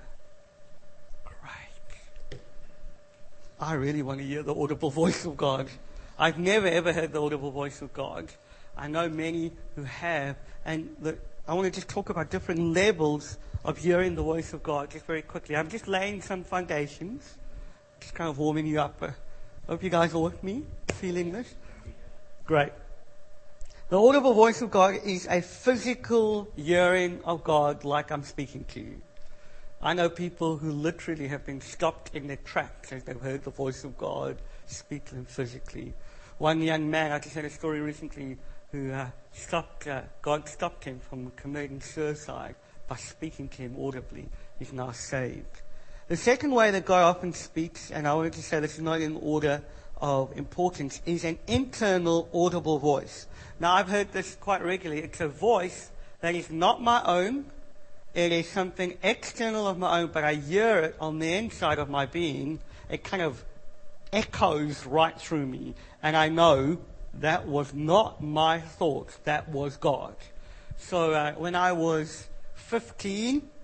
Great. I really want to hear the audible voice of God. I've never ever heard the audible voice of God. I know many who have, and I want to just talk about different levels of hearing the voice of God just very quickly. I'm just laying some foundations, just kind of warming you up. Hope you guys are with me, feeling this. Great. The audible voice of God is a physical hearing of God like I'm speaking to you. I know people who literally have been stopped in their tracks as they've heard the voice of God speak to them physically. One young man, I just had a story recently, who God stopped him from committing suicide by speaking to him audibly. He's now saved. The second way that God often speaks, and I wanted to say this is not in order of importance, is an internal audible voice. Now, I've heard this quite regularly. It's a voice that is not my own. It is something external of my own, but I hear it on the inside of my being. It kind of echoes right through me. And I know that was not my thoughts. That was God. So when I was 15,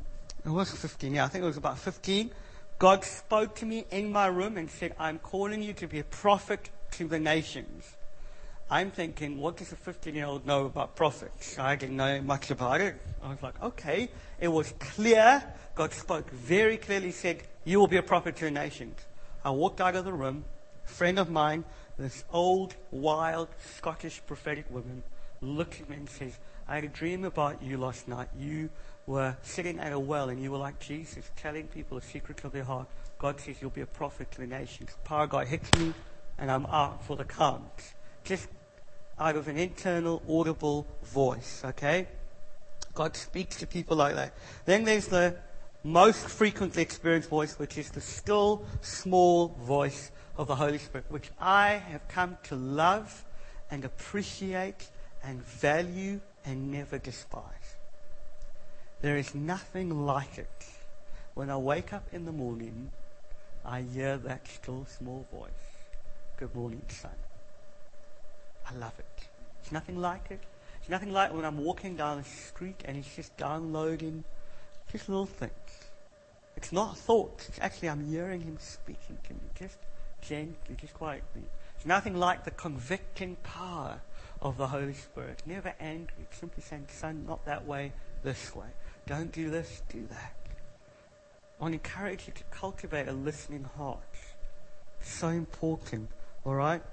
It was 15, yeah, I think it was about 15. God spoke to me in my room and said, I'm calling you to be a prophet to the nations. I'm thinking, what does a 15-year-old know about prophets? I didn't know much about it. I was like, okay. It was clear. God spoke very clearly, said, you will be a prophet to the nations. I walked out of the room. A friend of mine, this old, wild, Scottish prophetic woman, looked at me and says, I had a dream about you last night. You were sitting at a well and you were like Jesus, telling people the secrets of their heart. God says you'll be a prophet to the nations. The power of God hits me and I'm out for the count. Just out of an internal, audible voice, okay? God speaks to people like that. Then there's the most frequently experienced voice, which is the still, small voice of the Holy Spirit, which I have come to love and appreciate and value and never despise. There is nothing like it. When I wake up in the morning, I hear that still, small voice. Good morning, son. I love it. There's nothing like it. It's nothing like when I'm walking down the street and it's just downloading just little things. It's not thoughts. It's actually I'm hearing him speaking to me, just gently, just quietly. It's nothing like the convicting power of the Holy Spirit. Never angry. It's simply saying, son, not that way, this way. Don't do this, do that. I want to encourage you to cultivate a listening heart. It's so important, all right?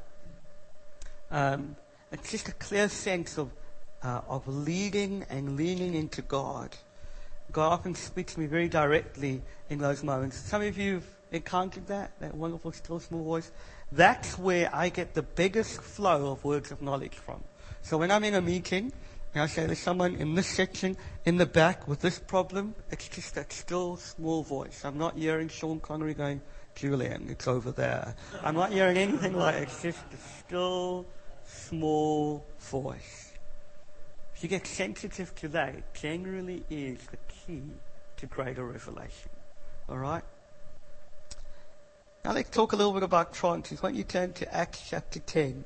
It's just a clear sense of leading and leaning into God. God often speaks to me very directly in those moments. Some of you have encountered that wonderful still small voice. That's where I get the biggest flow of words of knowledge from. So when I'm in a meeting, and I say there's someone in this section, in the back with this problem, it's just that still small voice. I'm not hearing Sean Connery going, Julian, it's over there. I'm not hearing anything like it. It's just a still small voice. If you get sensitive to that, it generally is the key to greater revelation. All right? Now let's talk a little bit about trances. Why don't you turn to Acts chapter 10.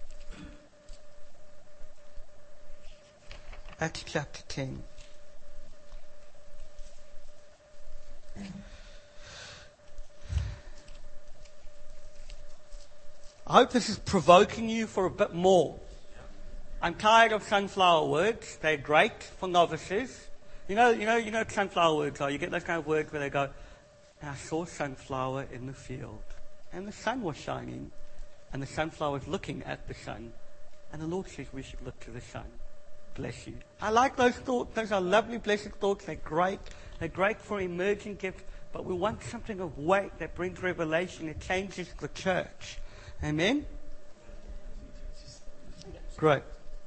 Acts chapter 10. I hope this is provoking you for a bit more. I'm tired of sunflower words. They're great for novices. You know what sunflower words are. You get those kind of words where they go, I saw sunflower in the field. And the sun was shining. And the sunflower was looking at the sun. And the Lord says we should look to the sun. Bless you. I like those thoughts. Those are lovely, blessed thoughts. They're great. They're great for emerging gifts. But we want something of weight that brings revelation. It changes the church. Amen? Great.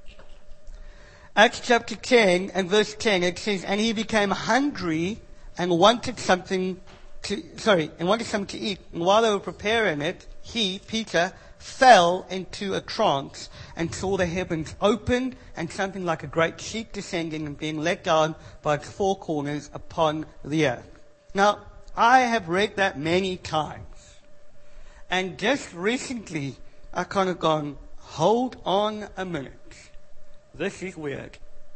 Acts chapter 10 and verse 10, it says, and he became hungry and wanted something to eat. And while they were preparing it, he, Peter, fell into a trance and saw the heavens opened and something like a great sheet descending and being let down by its four corners upon the earth. Now, I have read that many times. And just recently, I kind of gone, hold on a minute. This is weird.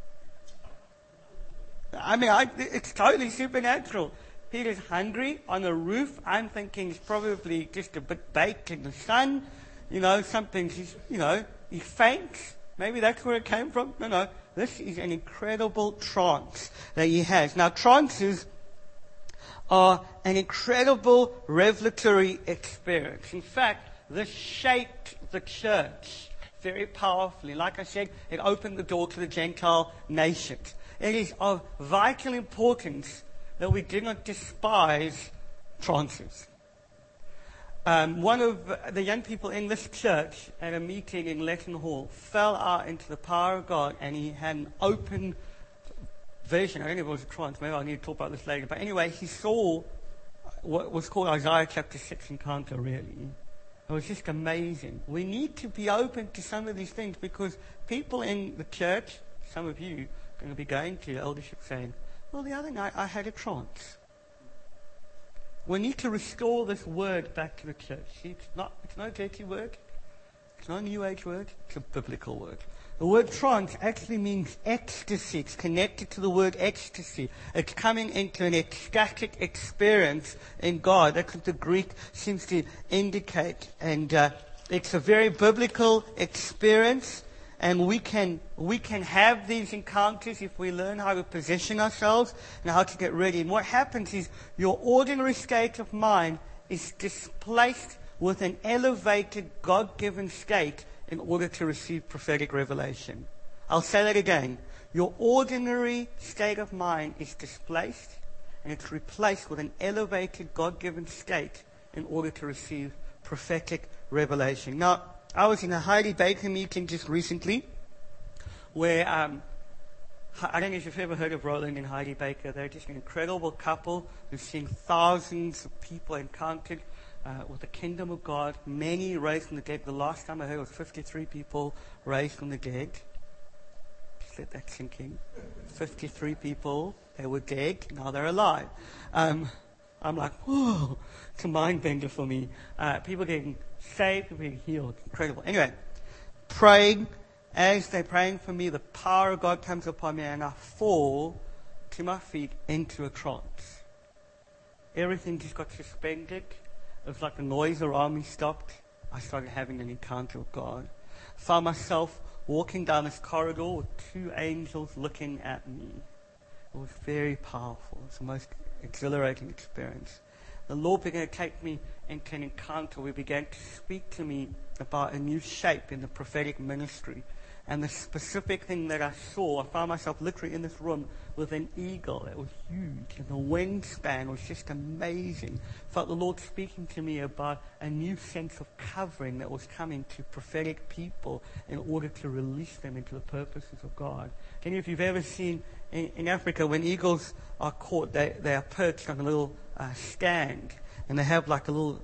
I mean, it's totally supernatural. Peter's hungry on a roof. I'm thinking he's probably just a bit baked in the sun. He faints. Maybe that's where it came from. No. This is an incredible trance that he has. Now, trances are an incredible revelatory experience. In fact, this shaped the church very powerfully. Like I said, it opened the door to the Gentile nations. It is of vital importance that we do not despise trances. One of the young people in this church at a meeting in Letton Hall fell out into the power of God, and he had an open vision. I don't know if it was a trance. Maybe I need to talk about this later. But anyway, he saw what was called Isaiah chapter 6 encounter, really. It was just amazing. We need to be open to some of these things because people in the church, some of you, are going to be going to eldership saying, well, the other night I had a trance. We need to restore this word back to the church. See, it's not a dirty word. It's not a New Age word. It's a biblical word. The word trance actually means ecstasy. It's connected to the word ecstasy. It's coming into an ecstatic experience in God. That's what the Greek seems to indicate. And it's a very biblical experience. And we can have these encounters if we learn how to position ourselves and how to get ready. And what happens is your ordinary state of mind is displaced with an elevated God-given state in order to receive prophetic revelation. I'll say that again. Your ordinary state of mind is displaced and it's replaced with an elevated God-given state in order to receive prophetic revelation. Now, I was in a Heidi Baker meeting just recently where, I don't know if you've ever heard of Roland and Heidi Baker. They're just an incredible couple who've seen thousands of people encountered with the kingdom of God, many raised from the dead. The last time I heard was 53 people raised from the dead. Just let that sink in. 53 people, they were dead, now they're alive. I'm like, whoa, it's a mind bender for me. People getting saved, people getting healed. Incredible. Anyway, praying. As they're praying for me, the power of God comes upon me and I fall to my feet into a trance. Everything just got suspended. It was like the noise around me stopped. I started having an encounter with God. I found myself walking down this corridor with two angels looking at me. It was very powerful. It was the most exhilarating experience. The Lord began to take me into an encounter. We began to speak to me about a new shape in the prophetic ministry. And the specific thing that I saw, I found myself literally in this room with an eagle. It was huge, and the wingspan was just amazing. I felt the Lord speaking to me about a new sense of covering that was coming to prophetic people in order to release them into the purposes of God. Any of you have ever seen in Africa when eagles are caught, they are perched on a little stand, and they have like a little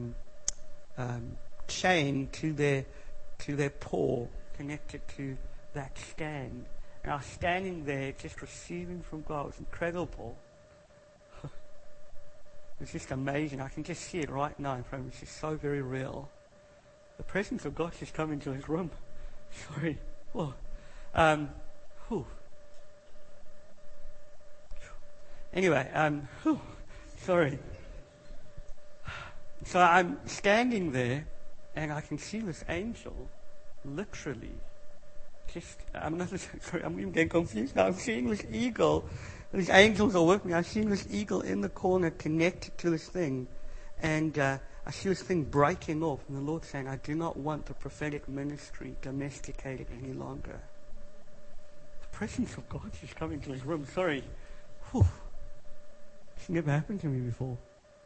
chain to their paw, connected to that stand. And I was standing there just receiving from God. It was incredible. It was just amazing. I can just see it right now in front of me. It's just so very real. The presence of God just come into his room. Sorry. Whoa. Anyway, sorry. So I'm standing there and I can see this angel literally, I'm even getting confused now. I'm seeing this eagle. These angels are with me. I'm seeing this eagle in the corner connected to this thing. And I see this thing breaking off. And the Lord saying, I do not want the prophetic ministry domesticated any longer. The presence of God is coming to his room. Sorry. Whew. It's never happened to me before.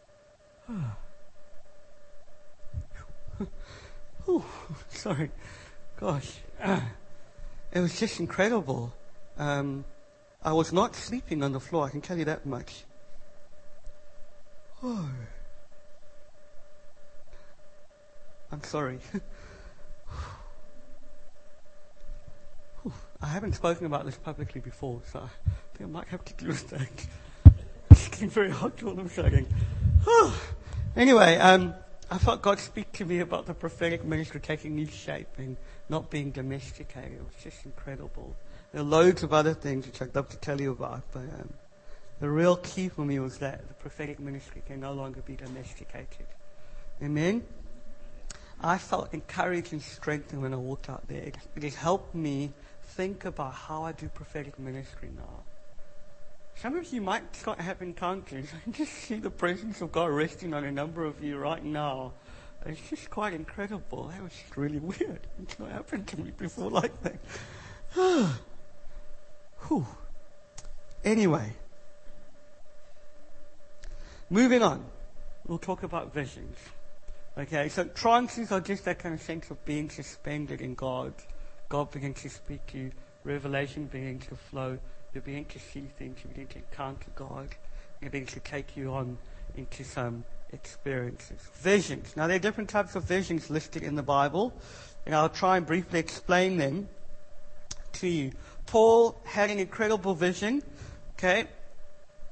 Sorry. Gosh. It was just incredible. I was not sleeping on the floor, I can tell you that much. Oh. I'm sorry. I haven't spoken about this publicly before, so I think I might have to do that. It's getting very hot all of a sudden. Anyway, I felt God speak to me about the prophetic ministry taking new shape and not being domesticated. It was just incredible. There are loads of other things which I'd love to tell you about, but the real key for me was that the prophetic ministry can no longer be domesticated. Amen? I felt encouraged and strengthened when I walked out there. It has helped me think about how I do prophetic ministry now. Some of you might start having encounters. I can just see the presence of God resting on a number of you right now. It's just quite incredible. That was just really weird. It's not happened to me before like that. Anyway, moving on. We'll talk about visions. Okay, so trances are just that kind of sense of being suspended in God. God begins to speak to you. Revelation begins to flow. You begin to see things. You begin to encounter God. You begin to take you on into some experiences. Visions. Now, there are different types of visions listed in the Bible, and I'll try and briefly explain them to you. Paul had an incredible vision. Okay,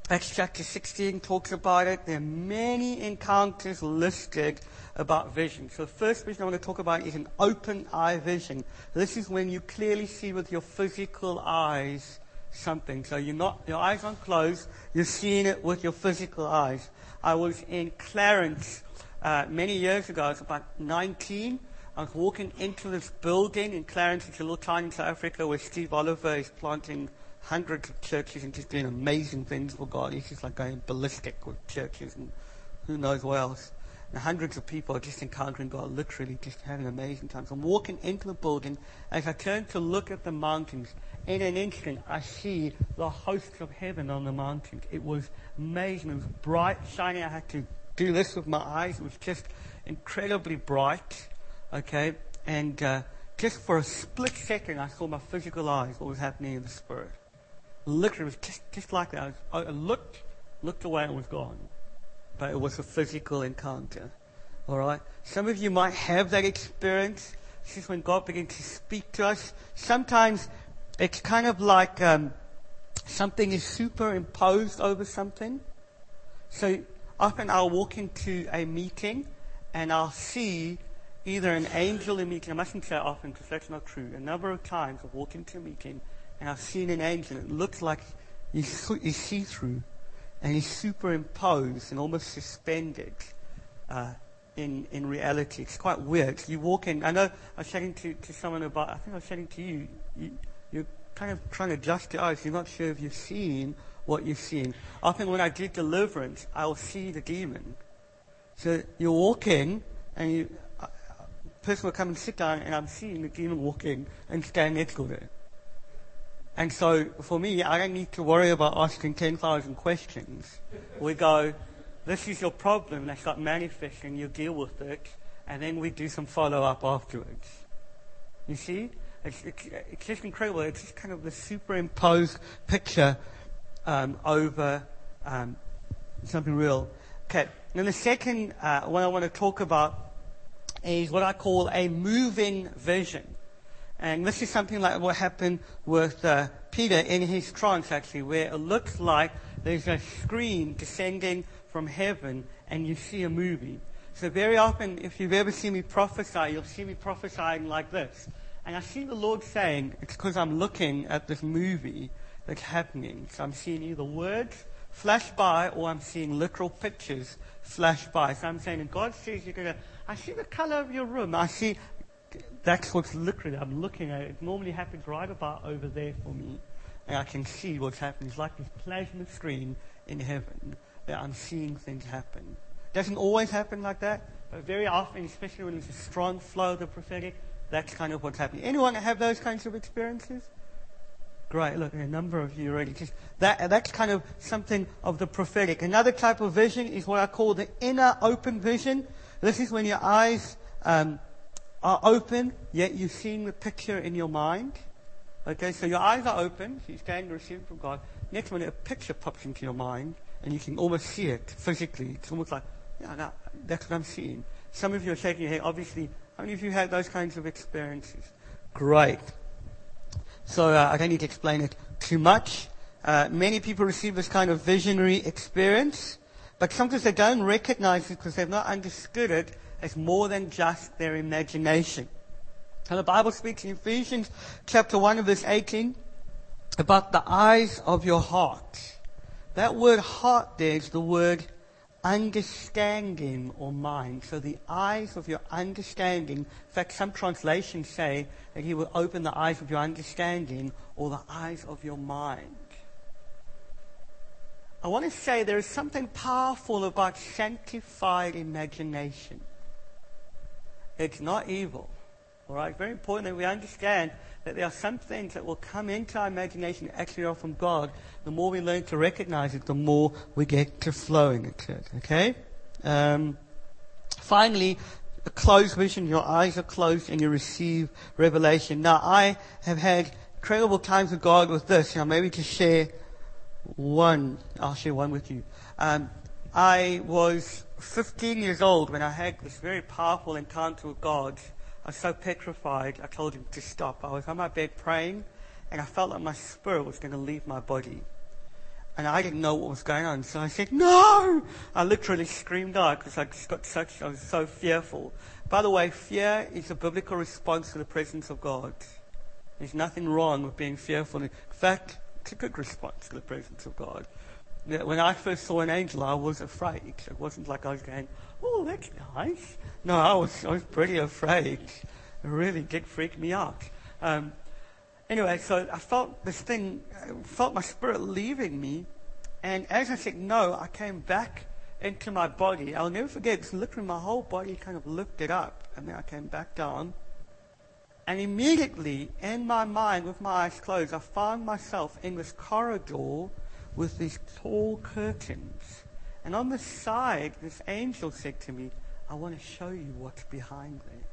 Acts chapter 16 talks about it. There are many encounters listed about vision. So the first vision I want to talk about is an open eye vision. This is when you clearly see with your physical eyes something. So your eyes aren't closed, you're seeing it with your physical eyes. I was in Clarence many years ago. I was about 19. I was walking into this building in Clarence. It's a little town in South Africa where Steve Oliver is planting hundreds of churches and just doing amazing things for God. He's just like going ballistic with churches and who knows what else. And hundreds of people are just encountering God, literally just having amazing times. I'm walking into the building. As I turn to look at the mountains, in an instant, I see the hosts of heaven on the mountains. It was amazing. It was bright, shining. I had to do this with my eyes. It was just incredibly bright. Okay? And just for a split second, I saw my physical eyes, what was happening in the spirit. Literally, it was just like that. I looked away and it was gone. But it was a physical encounter. All right? Some of you might have that experience. This is when God begins to speak to us. Sometimes it's kind of like something is superimposed over something. So often I'll walk into a meeting and I'll see either an angel in a meeting. I mustn't say often because that's not true. A number of times I've walked into a meeting and I've seen an angel. It looks like he's see-through. And he's superimposed and almost suspended in reality. It's quite weird. You walk in. I know I was chatting to someone about, I think I was chatting to you. You're kind of trying to adjust your eyes. You're not sure if you're seeing what you're seeing. Often when I do deliverance, I'll see the demon. So you walk in and a person will come and sit down and I'm seeing the demon walk in and stand next to it. And so, for me, I don't need to worry about asking 10,000 questions. We go, this is your problem, and I start manifesting, you deal with it, and then we do some follow-up afterwards. You see? It's just incredible. It's just kind of the superimposed picture over something real. Okay. Then the second one I want to talk about is what I call a moving vision. And this is something like what happened with Peter in his trance, actually, where it looks like there's a screen descending from heaven and you see a movie. So very often, if you've ever seen me prophesy, you'll see me prophesying like this. And I see the Lord saying, it's because I'm looking at this movie that's happening. So I'm seeing either words flash by or I'm seeing literal pictures flash by. So I'm saying, and God says, I see the color of your room. That's what's literally, I'm looking at it. It normally happens right about over there for me. And I can see what's happening. It's like this plasma screen in heaven that I'm seeing things happen. It doesn't always happen like that, but very often, especially when there's a strong flow of the prophetic, that's kind of what's happening. Anyone have those kinds of experiences? Great, look, a number of you already. That's kind of something of the prophetic. Another type of vision is what I call the inner open vision. This is when your eyes are open, yet you're seeing the picture in your mind. Okay, so your eyes are open, so you stand and receive from God. Next one, a picture pops into your mind, and you can almost see it physically. It's almost like, yeah, that's what I'm seeing. Some of you are shaking your head. Obviously, how many of you had those kinds of experiences? Great. So I don't need to explain it too much. Many people receive this kind of visionary experience, but sometimes they don't recognize it because they've not understood it as more than just their imagination. And the Bible speaks in Ephesians chapter 1 verse 18 about the eyes of your heart. That word heart there is the word understanding or mind. So the eyes of your understanding. In fact, some translations say that He will open the eyes of your understanding or the eyes of your mind. I want to say there is something powerful about sanctified imagination. It's not evil. All right? Very important that we understand that there are some things that will come into our imagination that actually are from God. The more we learn to recognize it, the more we get to flow in it. Okay? Finally, a closed vision. Your eyes are closed and you receive revelation. Now, I have had incredible times with God with this. Maybe to share one. I'll share one with you. I was 15 years old when I had this very powerful encounter with God. I was so petrified, I told Him to stop. I was on my bed praying, and I felt like my spirit was going to leave my body. And I didn't know what was going on. So I said, no! I literally screamed out because I was so fearful. By the way, fear is a biblical response to the presence of God. There's nothing wrong with being fearful. In fact, it's a good response to the presence of God. When I first saw an angel, I was afraid. It wasn't like I was going, oh, that's nice. No, I was pretty afraid. It really did freak me out. Anyway, so I felt this thing, felt my spirit leaving me. And as I said no, I came back into my body. I'll never forget, because literally my whole body kind of lifted up. And then I came back down. And immediately, in my mind, with my eyes closed, I found myself in this corridor with these tall curtains. And on the side, this angel said to me, I want to show you what's behind there.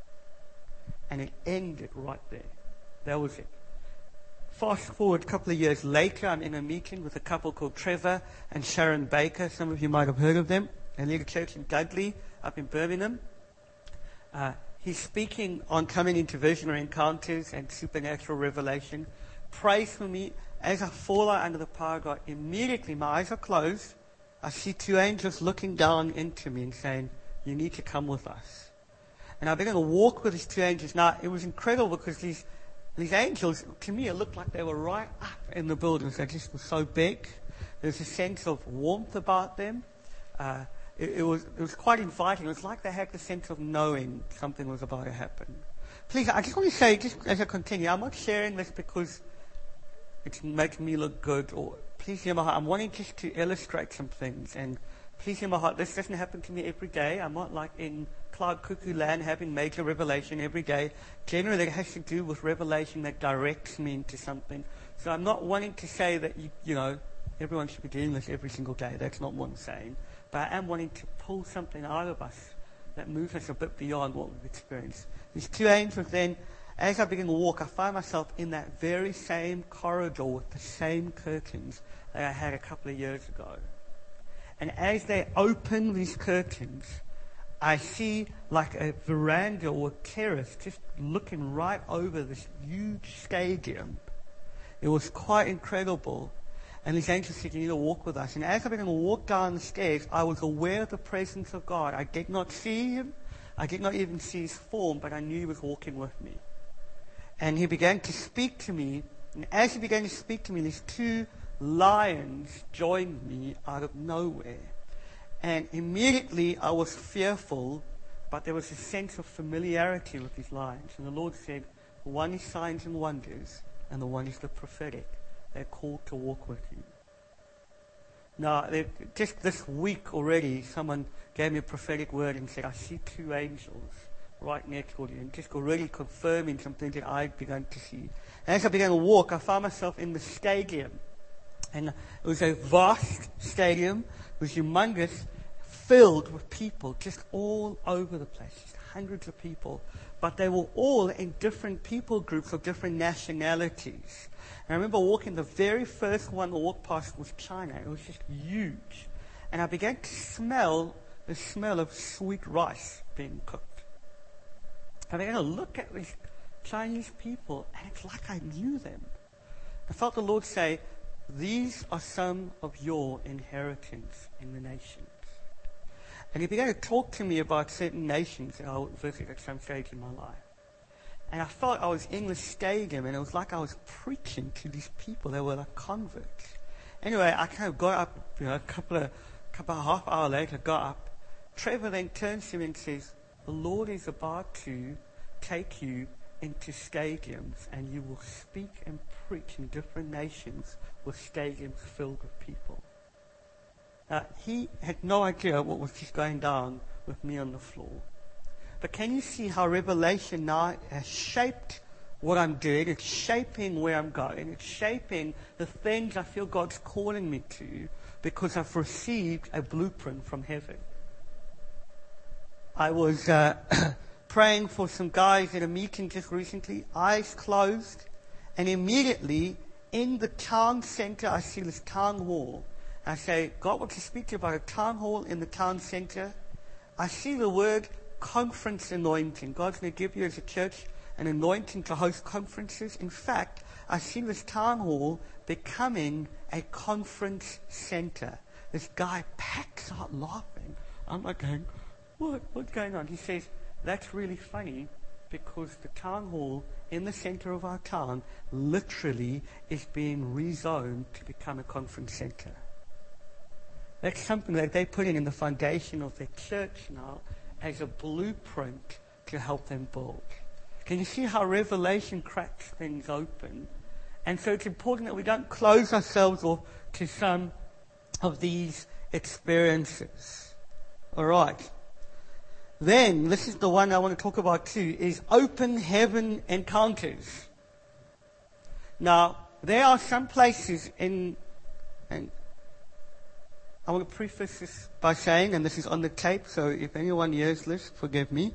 And it ended right there. That was it. Fast forward a couple of years later, I'm in a meeting with a couple called Trevor and Sharon Baker. Some of you might have heard of them. They lead a church in Dudley, up in Birmingham. He's speaking on coming into visionary encounters and supernatural revelation. Prays for me. As I fall out under the power of God, immediately my eyes are closed. I see two angels looking down into me and saying, you need to come with us. And I began to walk with these two angels. Now, it was incredible because these angels, to me, it looked like they were right up in the buildings. They just were so big. There's a sense of warmth about them. It was quite inviting. It was like they had the sense of knowing something was about to happen. Please, I just want to say, just as I continue, I'm not sharing this because it makes me look good, or please hear my heart. I'm wanting just to illustrate some things, and please hear my heart. This doesn't happen to me every day. I'm not like in cloud cuckoo land having major revelation every day. Generally, it has to do with revelation that directs me into something. So I'm not wanting to say that, everyone should be doing this every single day. That's not what I'm saying. But I am wanting to pull something out of us that moves us a bit beyond what we've experienced. These two angels then, as I begin to walk, I find myself in that very same corridor with the same curtains that I had a couple of years ago. And as they open these curtains, I see like a veranda or a terrace just looking right over this huge stadium. It was quite incredible. And these angels said, you need to walk with us. And as I began to walk down the stairs, I was aware of the presence of God. I did not see him. I did not even see his form, but I knew he was walking with me. And he began to speak to me. And as he began to speak to me, these two lions joined me out of nowhere. And immediately I was fearful, but there was a sense of familiarity with these lions. And the Lord said, one is signs and wonders, and the one is the prophetic. They're called to walk with you. Now, just this week already, someone gave me a prophetic word and said, I see two angels right next to you, and just already confirming something that I'd begun to see. And as I began to walk, I found myself in the stadium. And it was a vast stadium. It was humongous, filled with people just all over the place, just hundreds of people. But they were all in different people groups of different nationalities. And I remember walking, the very first one to walk past was China. It was just huge. And I began to smell the smell of sweet rice being cooked. I began to look at these Chinese people, and it's like I knew them. I felt the Lord say, these are some of your inheritance in the nations. And he began to talk to me about certain nations that I would visit at some stage in my life. And I felt I was in the stadium, and it was like I was preaching to these people. They were like converts. Anyway, I kind of got up, a couple of half hour later, got up. Trevor then turns to me and says, the Lord is about to take you into stadiums, and you will speak and preach in different nations with stadiums filled with people. Now, he had no idea what was just going down with me on the floor. But can you see how revelation now has shaped what I'm doing? It's shaping where I'm going. It's shaping the things I feel God's calling me to, because I've received a blueprint from heaven. I was praying for some guys at a meeting just recently, eyes closed, and immediately in the town center I see this town hall. I say, God wants to speak to you about a town hall in the town center. I see the word conference anointing. God's going to give you as a church an anointing to host conferences. In fact, I see this town hall becoming a conference center. This guy packs out laughing. I'm like going, what's going on? He says, that's really funny because the town hall in the center of our town literally is being rezoned to become a conference center. That's something that they're putting in the foundation of their church now as a blueprint to help them build. Can you see how Revelation cracks things open? And so it's important that we don't close ourselves off to some of these experiences. All right. Then, this is the one I want to talk about too, is open heaven encounters. Now, there are some places and I want to preface this by saying, and this is on the tape, so if anyone hears this, forgive me.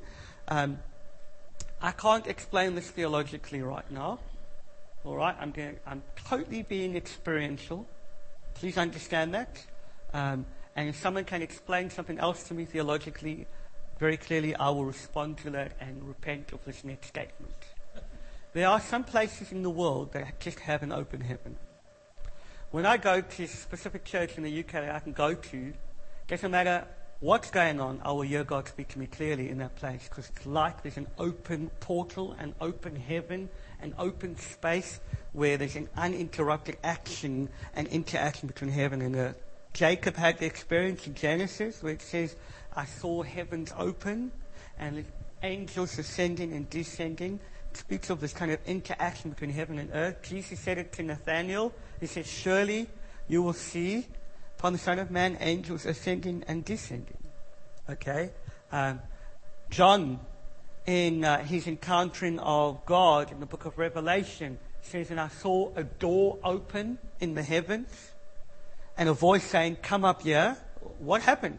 I can't explain this theologically right now. All right, I'm totally being experiential. Please understand that. And if someone can explain something else to me theologically, very clearly I will respond to that and repent of this next statement. There are some places in the world that just have an open heaven. When I go to a specific church in the UK that I can go to, doesn't matter what's going on, I will hear God speak to me clearly in that place, because it's like there's an open portal, an open heaven, an open space where there's an uninterrupted action and interaction between heaven and earth. Jacob had the experience in Genesis where it says, I saw heavens open and angels ascending and descending. It speaks of this kind of interaction between heaven and earth. Jesus said it to Nathanael. He said, surely you will see upon the Son of Man angels ascending and descending. Okay? John, in his encountering of God in the book of Revelation, says, and I saw a door open in the heavens and a voice saying, come up here. What happened?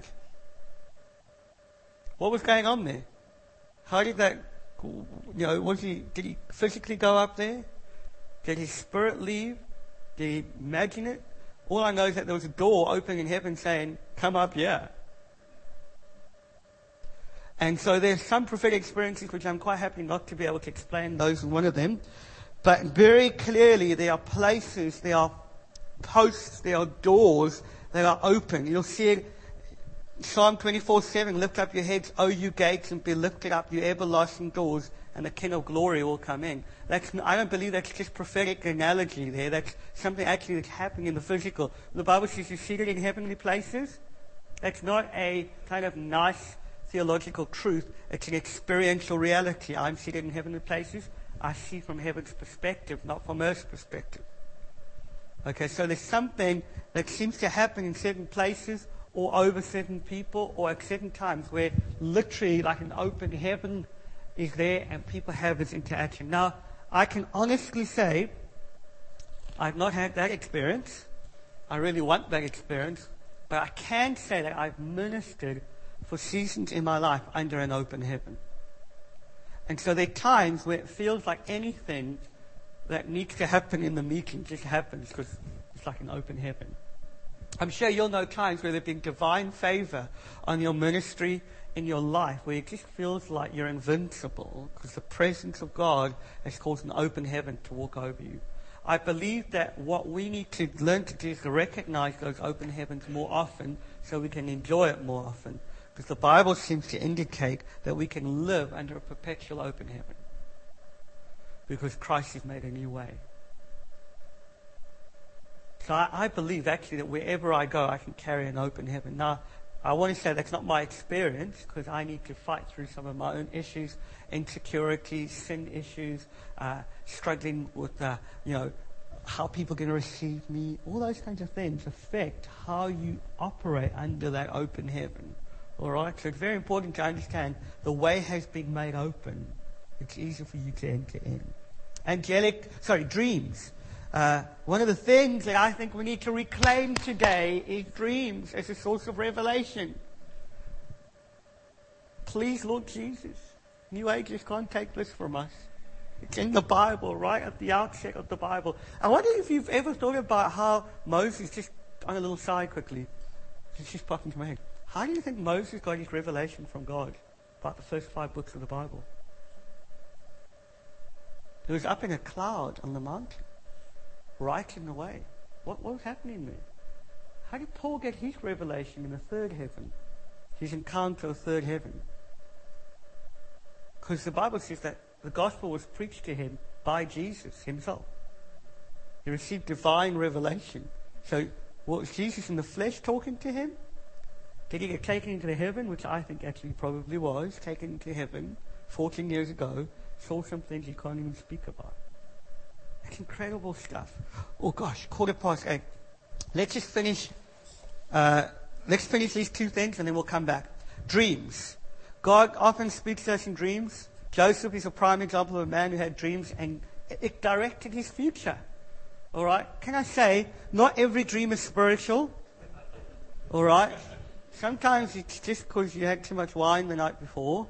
What was going on there? How did that, did he physically go up there? Did his spirit leave? Did he imagine it? All I know is that there was a door open in heaven saying, come up here. And so there's some prophetic experiences which I'm quite happy not to be able to explain. Those are one of them. But very clearly there are places, there are posts, there are doors that are open. You'll see it, Psalm 24:7, lift up your heads, O you gates, and be lifted up, you everlasting doors, and the King of glory will come in. I don't believe that's just prophetic analogy there. That's something actually that's happening in the physical. The Bible says you're seated in heavenly places. That's not a kind of nice theological truth. It's an experiential reality. I'm seated in heavenly places. I see from heaven's perspective, not from earth's perspective. Okay, so there's something that seems to happen in certain places or over certain people or at certain times where literally like an open heaven is there and people have this interaction. Now, I can honestly say I've not had that experience. I really want that experience. But I can say that I've ministered for seasons in my life under an open heaven. And so there are times where it feels like anything that needs to happen in the meeting just happens because it's like an open heaven. I'm sure you'll know times where there's been divine favor on your ministry in your life where it just feels like you're invincible because the presence of God has caused an open heaven to walk over you. I believe that what we need to learn to do is to recognize those open heavens more often so we can enjoy it more often. Because the Bible seems to indicate that we can live under a perpetual open heaven. Because Christ has made a new way. So I believe actually that wherever I go, I can carry an open heaven. Now, I want to say that's not my experience because I need to fight through some of my own issues, insecurities, sin issues, struggling with, how people are going to receive me. All those kinds of things affect how you operate under that open heaven. All right? So it's very important to understand the way has been made open. It's easier for you to enter in. Dreams. One of the things that I think we need to reclaim today is dreams as a source of revelation. Please, Lord Jesus, New Agers can't take this from us. It's in the Bible, right at the outset of the Bible. I wonder if you've ever thought about how Moses, just on a little side quickly, it's just popped into my head. How do you think Moses got his revelation from God about the first 5 books of the Bible? It was up in a cloud on the mountain. right in the way. What was happening there? How did Paul get his revelation in the third heaven? His encounter of third heaven? Because the Bible says that the gospel was preached to him by Jesus himself. He received divine revelation. So, was Jesus in the flesh talking to him? Did he get taken into the heaven, which I think actually probably was, taken into heaven 14 years ago, saw some things he can't even speak about. That's incredible stuff. Oh gosh, 8:15. Let's just finish, let's finish these two things and then we'll come back. Dreams. God often speaks to us in dreams. Joseph is a prime example of a man who had dreams and it directed his future. Alright? Can I say, not every dream is spiritual. Alright? Sometimes it's just because you had too much wine the night before.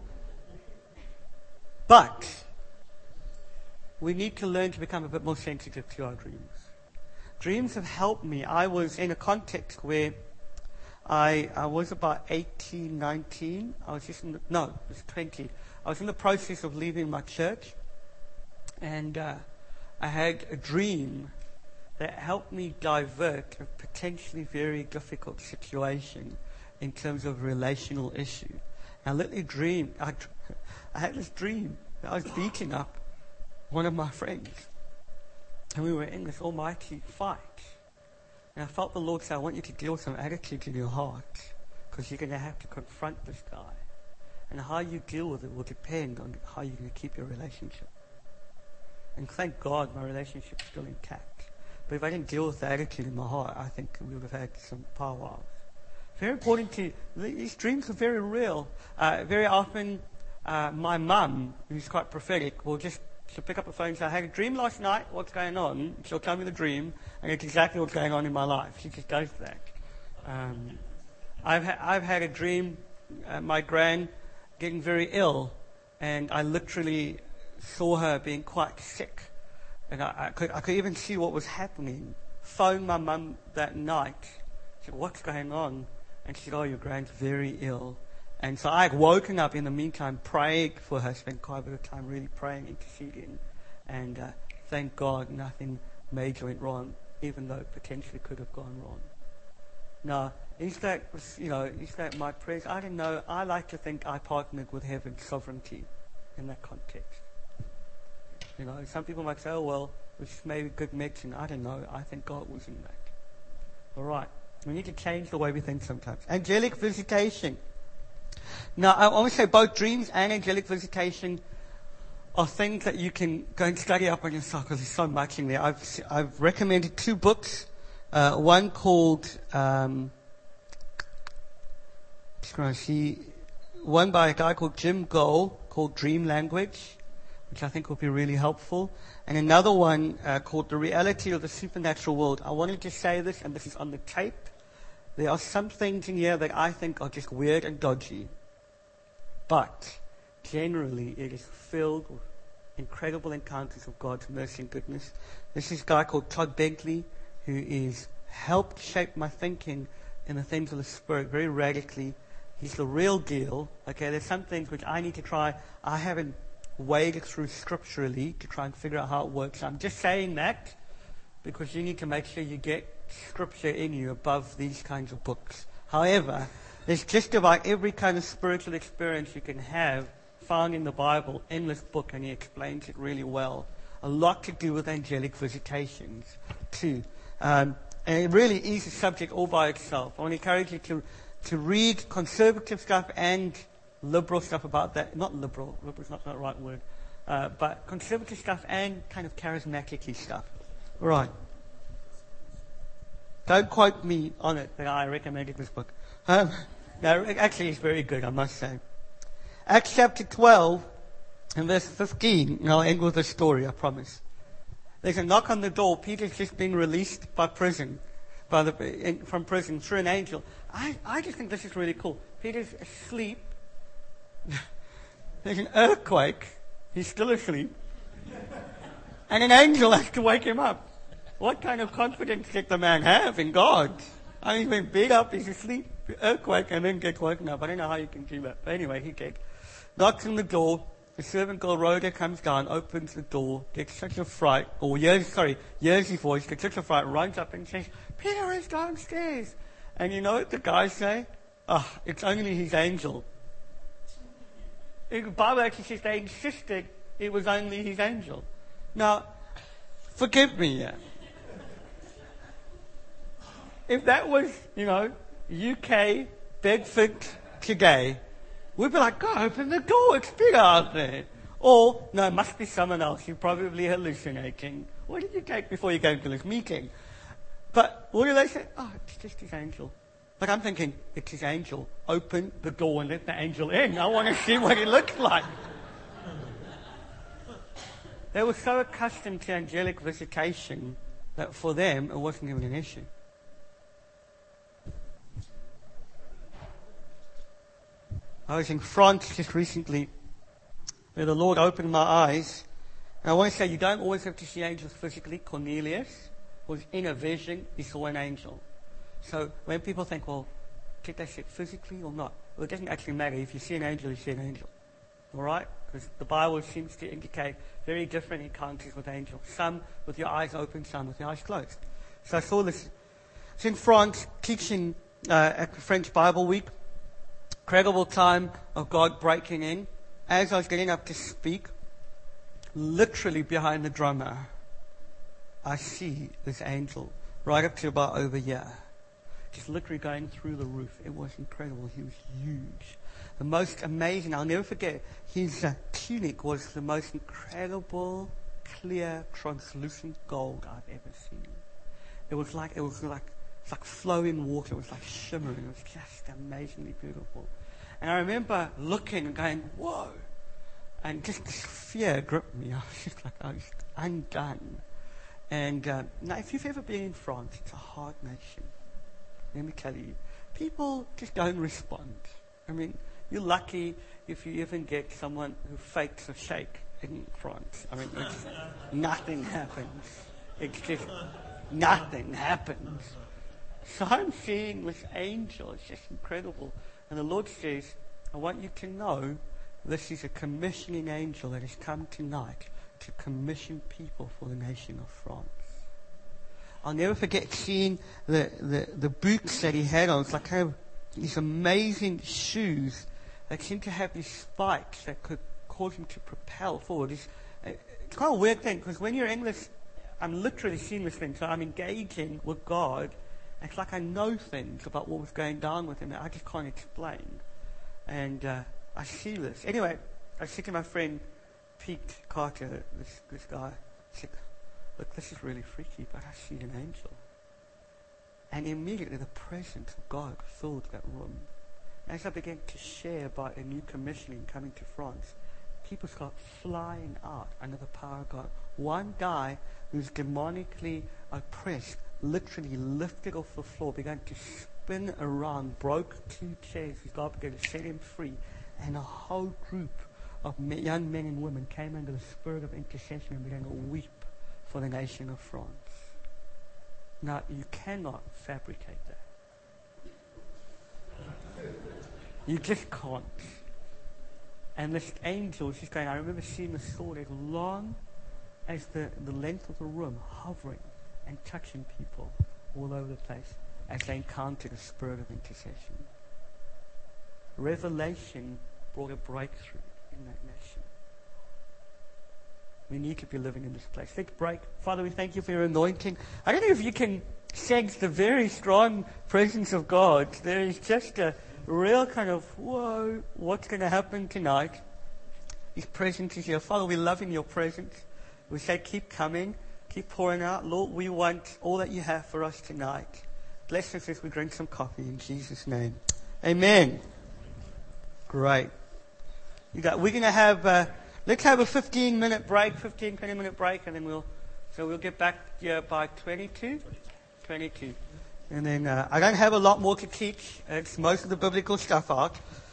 But we need to learn to become a bit more sensitive to our dreams. Dreams have helped me. I was in a context where I was about 18, 19. I was just it was 20. I was in the process of leaving my church. And I had a dream that helped me divert a potentially very difficult situation in terms of relational issue. And I literally dreamed, I had this dream that I was beating up one of my friends. And we were in this almighty fight. And I felt the Lord say, I want you to deal with some attitudes in your heart, because you're going to have to confront this guy. And how you deal with it will depend on how you're going to keep your relationship. And thank God my relationship's still intact. But if I didn't deal with the attitude in my heart, I think we would have had some powwows. Very important these dreams are very real. Very often, my mum, who's quite prophetic, she'll pick up the phone and say, I had a dream last night, what's going on? She'll tell me the dream, and it's exactly what's going on in my life. She just does that. I've had a dream, my gran getting very ill, and I literally saw her being quite sick. And I could even see what was happening. Phoned my mum that night. Said, what's going on? And she said, oh, your gran's very ill. And so I had woken up in the meantime, praying for her, spent quite a bit of time really praying, interceding. And thank God nothing major went wrong, even though it potentially could have gone wrong. Now, is that my prayers? I don't know. I like to think I partnered with heaven's sovereignty in that context. Some people might say, oh, well, which may be good mixing. I don't know. I think God was in that. All right. We need to change the way we think sometimes. Angelic visitation. Now, I want to say both dreams and angelic visitation are things that you can go and study up on yourself, because there's so much in there. I've recommended two books. One called, one by a guy called Jim Goal, called Dream Language, which I think will be really helpful. And another one called The Reality of the Supernatural World. I wanted to say this, and this is on the tape. There are some things in here that I think are just weird and dodgy. But generally it is filled with incredible encounters of God's mercy and goodness. This is a guy called Todd Bentley, who is helped shape my thinking in the things of the Spirit very radically. He's the real deal. Okay, there's some things which I need to try. I haven't waded through scripturally to try and figure out how it works. I'm just saying that because you need to make sure you get scripture in you above these kinds of books. However, there's just about every kind of spiritual experience you can have found in the Bible in this book, and he explains it really well. A lot to do with angelic visitations too. And it really is a subject all by itself. I want to encourage you to read conservative stuff and liberal stuff about that. Not liberal is not the right word. But conservative stuff and kind of charismatic-y stuff. Right. Don't quote me on it that I recommended this book. No, actually it's very good, I must say. Acts chapter 12 and verse 15. And I'll end with a story, I promise. There's a knock on the door. Peter's just been released by prison, from prison through an angel. I just think this is really cool. Peter's asleep. There's an earthquake. He's still asleep. And an angel has to wake him up. What kind of confidence did the man have in God? I mean, he's been beat up, he's asleep, earthquake, and then gets woken up. I don't know how you can do that. But anyway, he did. Knocks on the door. the servant girl Rhoda comes down, opens the door, gets such a fright, or Yersie's voice gets such a fright, runs up and says, Peter is downstairs. And you know what the guys say? It's only his angel. The Bible actually says they insisted it was only his angel. Now, forgive me, yeah. If that was, UK, Bedford today, we'd be like, God, open the door, it's Peter out there. Or, no, it must be someone else, you're probably hallucinating. What did you take before you came to this meeting? But what do they say? It's just his angel. But I'm thinking, it's his angel. Open the door and let the angel in. I want to see what he looks like. They were so accustomed to angelic visitation that for them it wasn't even an issue. I was in France just recently where the Lord opened my eyes. And I want to say you don't always have to see angels physically. Cornelius was in a vision, he saw an angel. So when people think, well, did they see it physically or not? Well, it doesn't actually matter. If you see an angel, you see an angel. All right? Because the Bible seems to indicate very different encounters with angels. Some with your eyes open, some with your eyes closed. So I saw this. I was in France teaching at the French Bible Week. Incredible time of God breaking in. As I was getting up to speak, literally behind the drummer, I see this angel right up to about over here. Just literally going through the roof. It was incredible. He was huge. The most amazing, I'll never forget, his tunic was the most incredible, clear, translucent gold I've ever seen. It was like flowing water. It was like shimmering. It was just amazingly beautiful. And I remember looking and going, whoa. And just this fear gripped me. I was just like, I was undone. And now, if you've ever been in France, it's a hard nation. Let me tell you, people just don't respond. I mean, you're lucky if you even get someone who fakes a shake in France. I mean, nothing happens. It's just nothing happens. So I'm seeing this angel. It's just incredible. And the Lord says, I want you to know this is a commissioning angel that has come tonight to commission people for the nation of France. I'll never forget seeing the boots that he had on. It's like kind of these amazing shoes that seemed to have these spikes that could cause him to propel forward. It's quite a weird thing, because when you're English, I'm literally seeing this thing, so I'm engaging with God. It's like I know things about what was going down with him that I just can't explain. And I see this. Anyway, I said to my friend Pete Carter, this guy, I said, look, this is really freaky, but I see an angel. And immediately the presence of God filled that room. As I began to share about a new commissioning coming to France, people start flying out under the power of God. One guy who's demonically oppressed literally lifted off the floor, began to spin around, broke 2 chairs. God began to set him free. And a whole group of young men and women came under the spirit of intercession and began to weep for the nation of France. Now, you cannot fabricate that. You just can't. And this angel is just going, I remember seeing the sword as long as the length of the room, hovering and touching people all over the place as they encountered the spirit of intercession. Revelation brought a breakthrough in that nation. We need to be living in this place. Let's break. Father, we thank you for your anointing. I don't know if you can sense the very strong presence of God. There is just a real kind of, whoa, what's going to happen tonight? His presence is here. Father, we love in your presence. We say, keep coming, keep pouring out. Lord, we want all that you have for us tonight. Bless us as we drink some coffee in Jesus' name. Amen. Great. We're going to have, let's have a 15-minute break, 20-minute break, and then we'll get back here by 22. And then I don't have a lot more to teach. It's most of the biblical stuff out.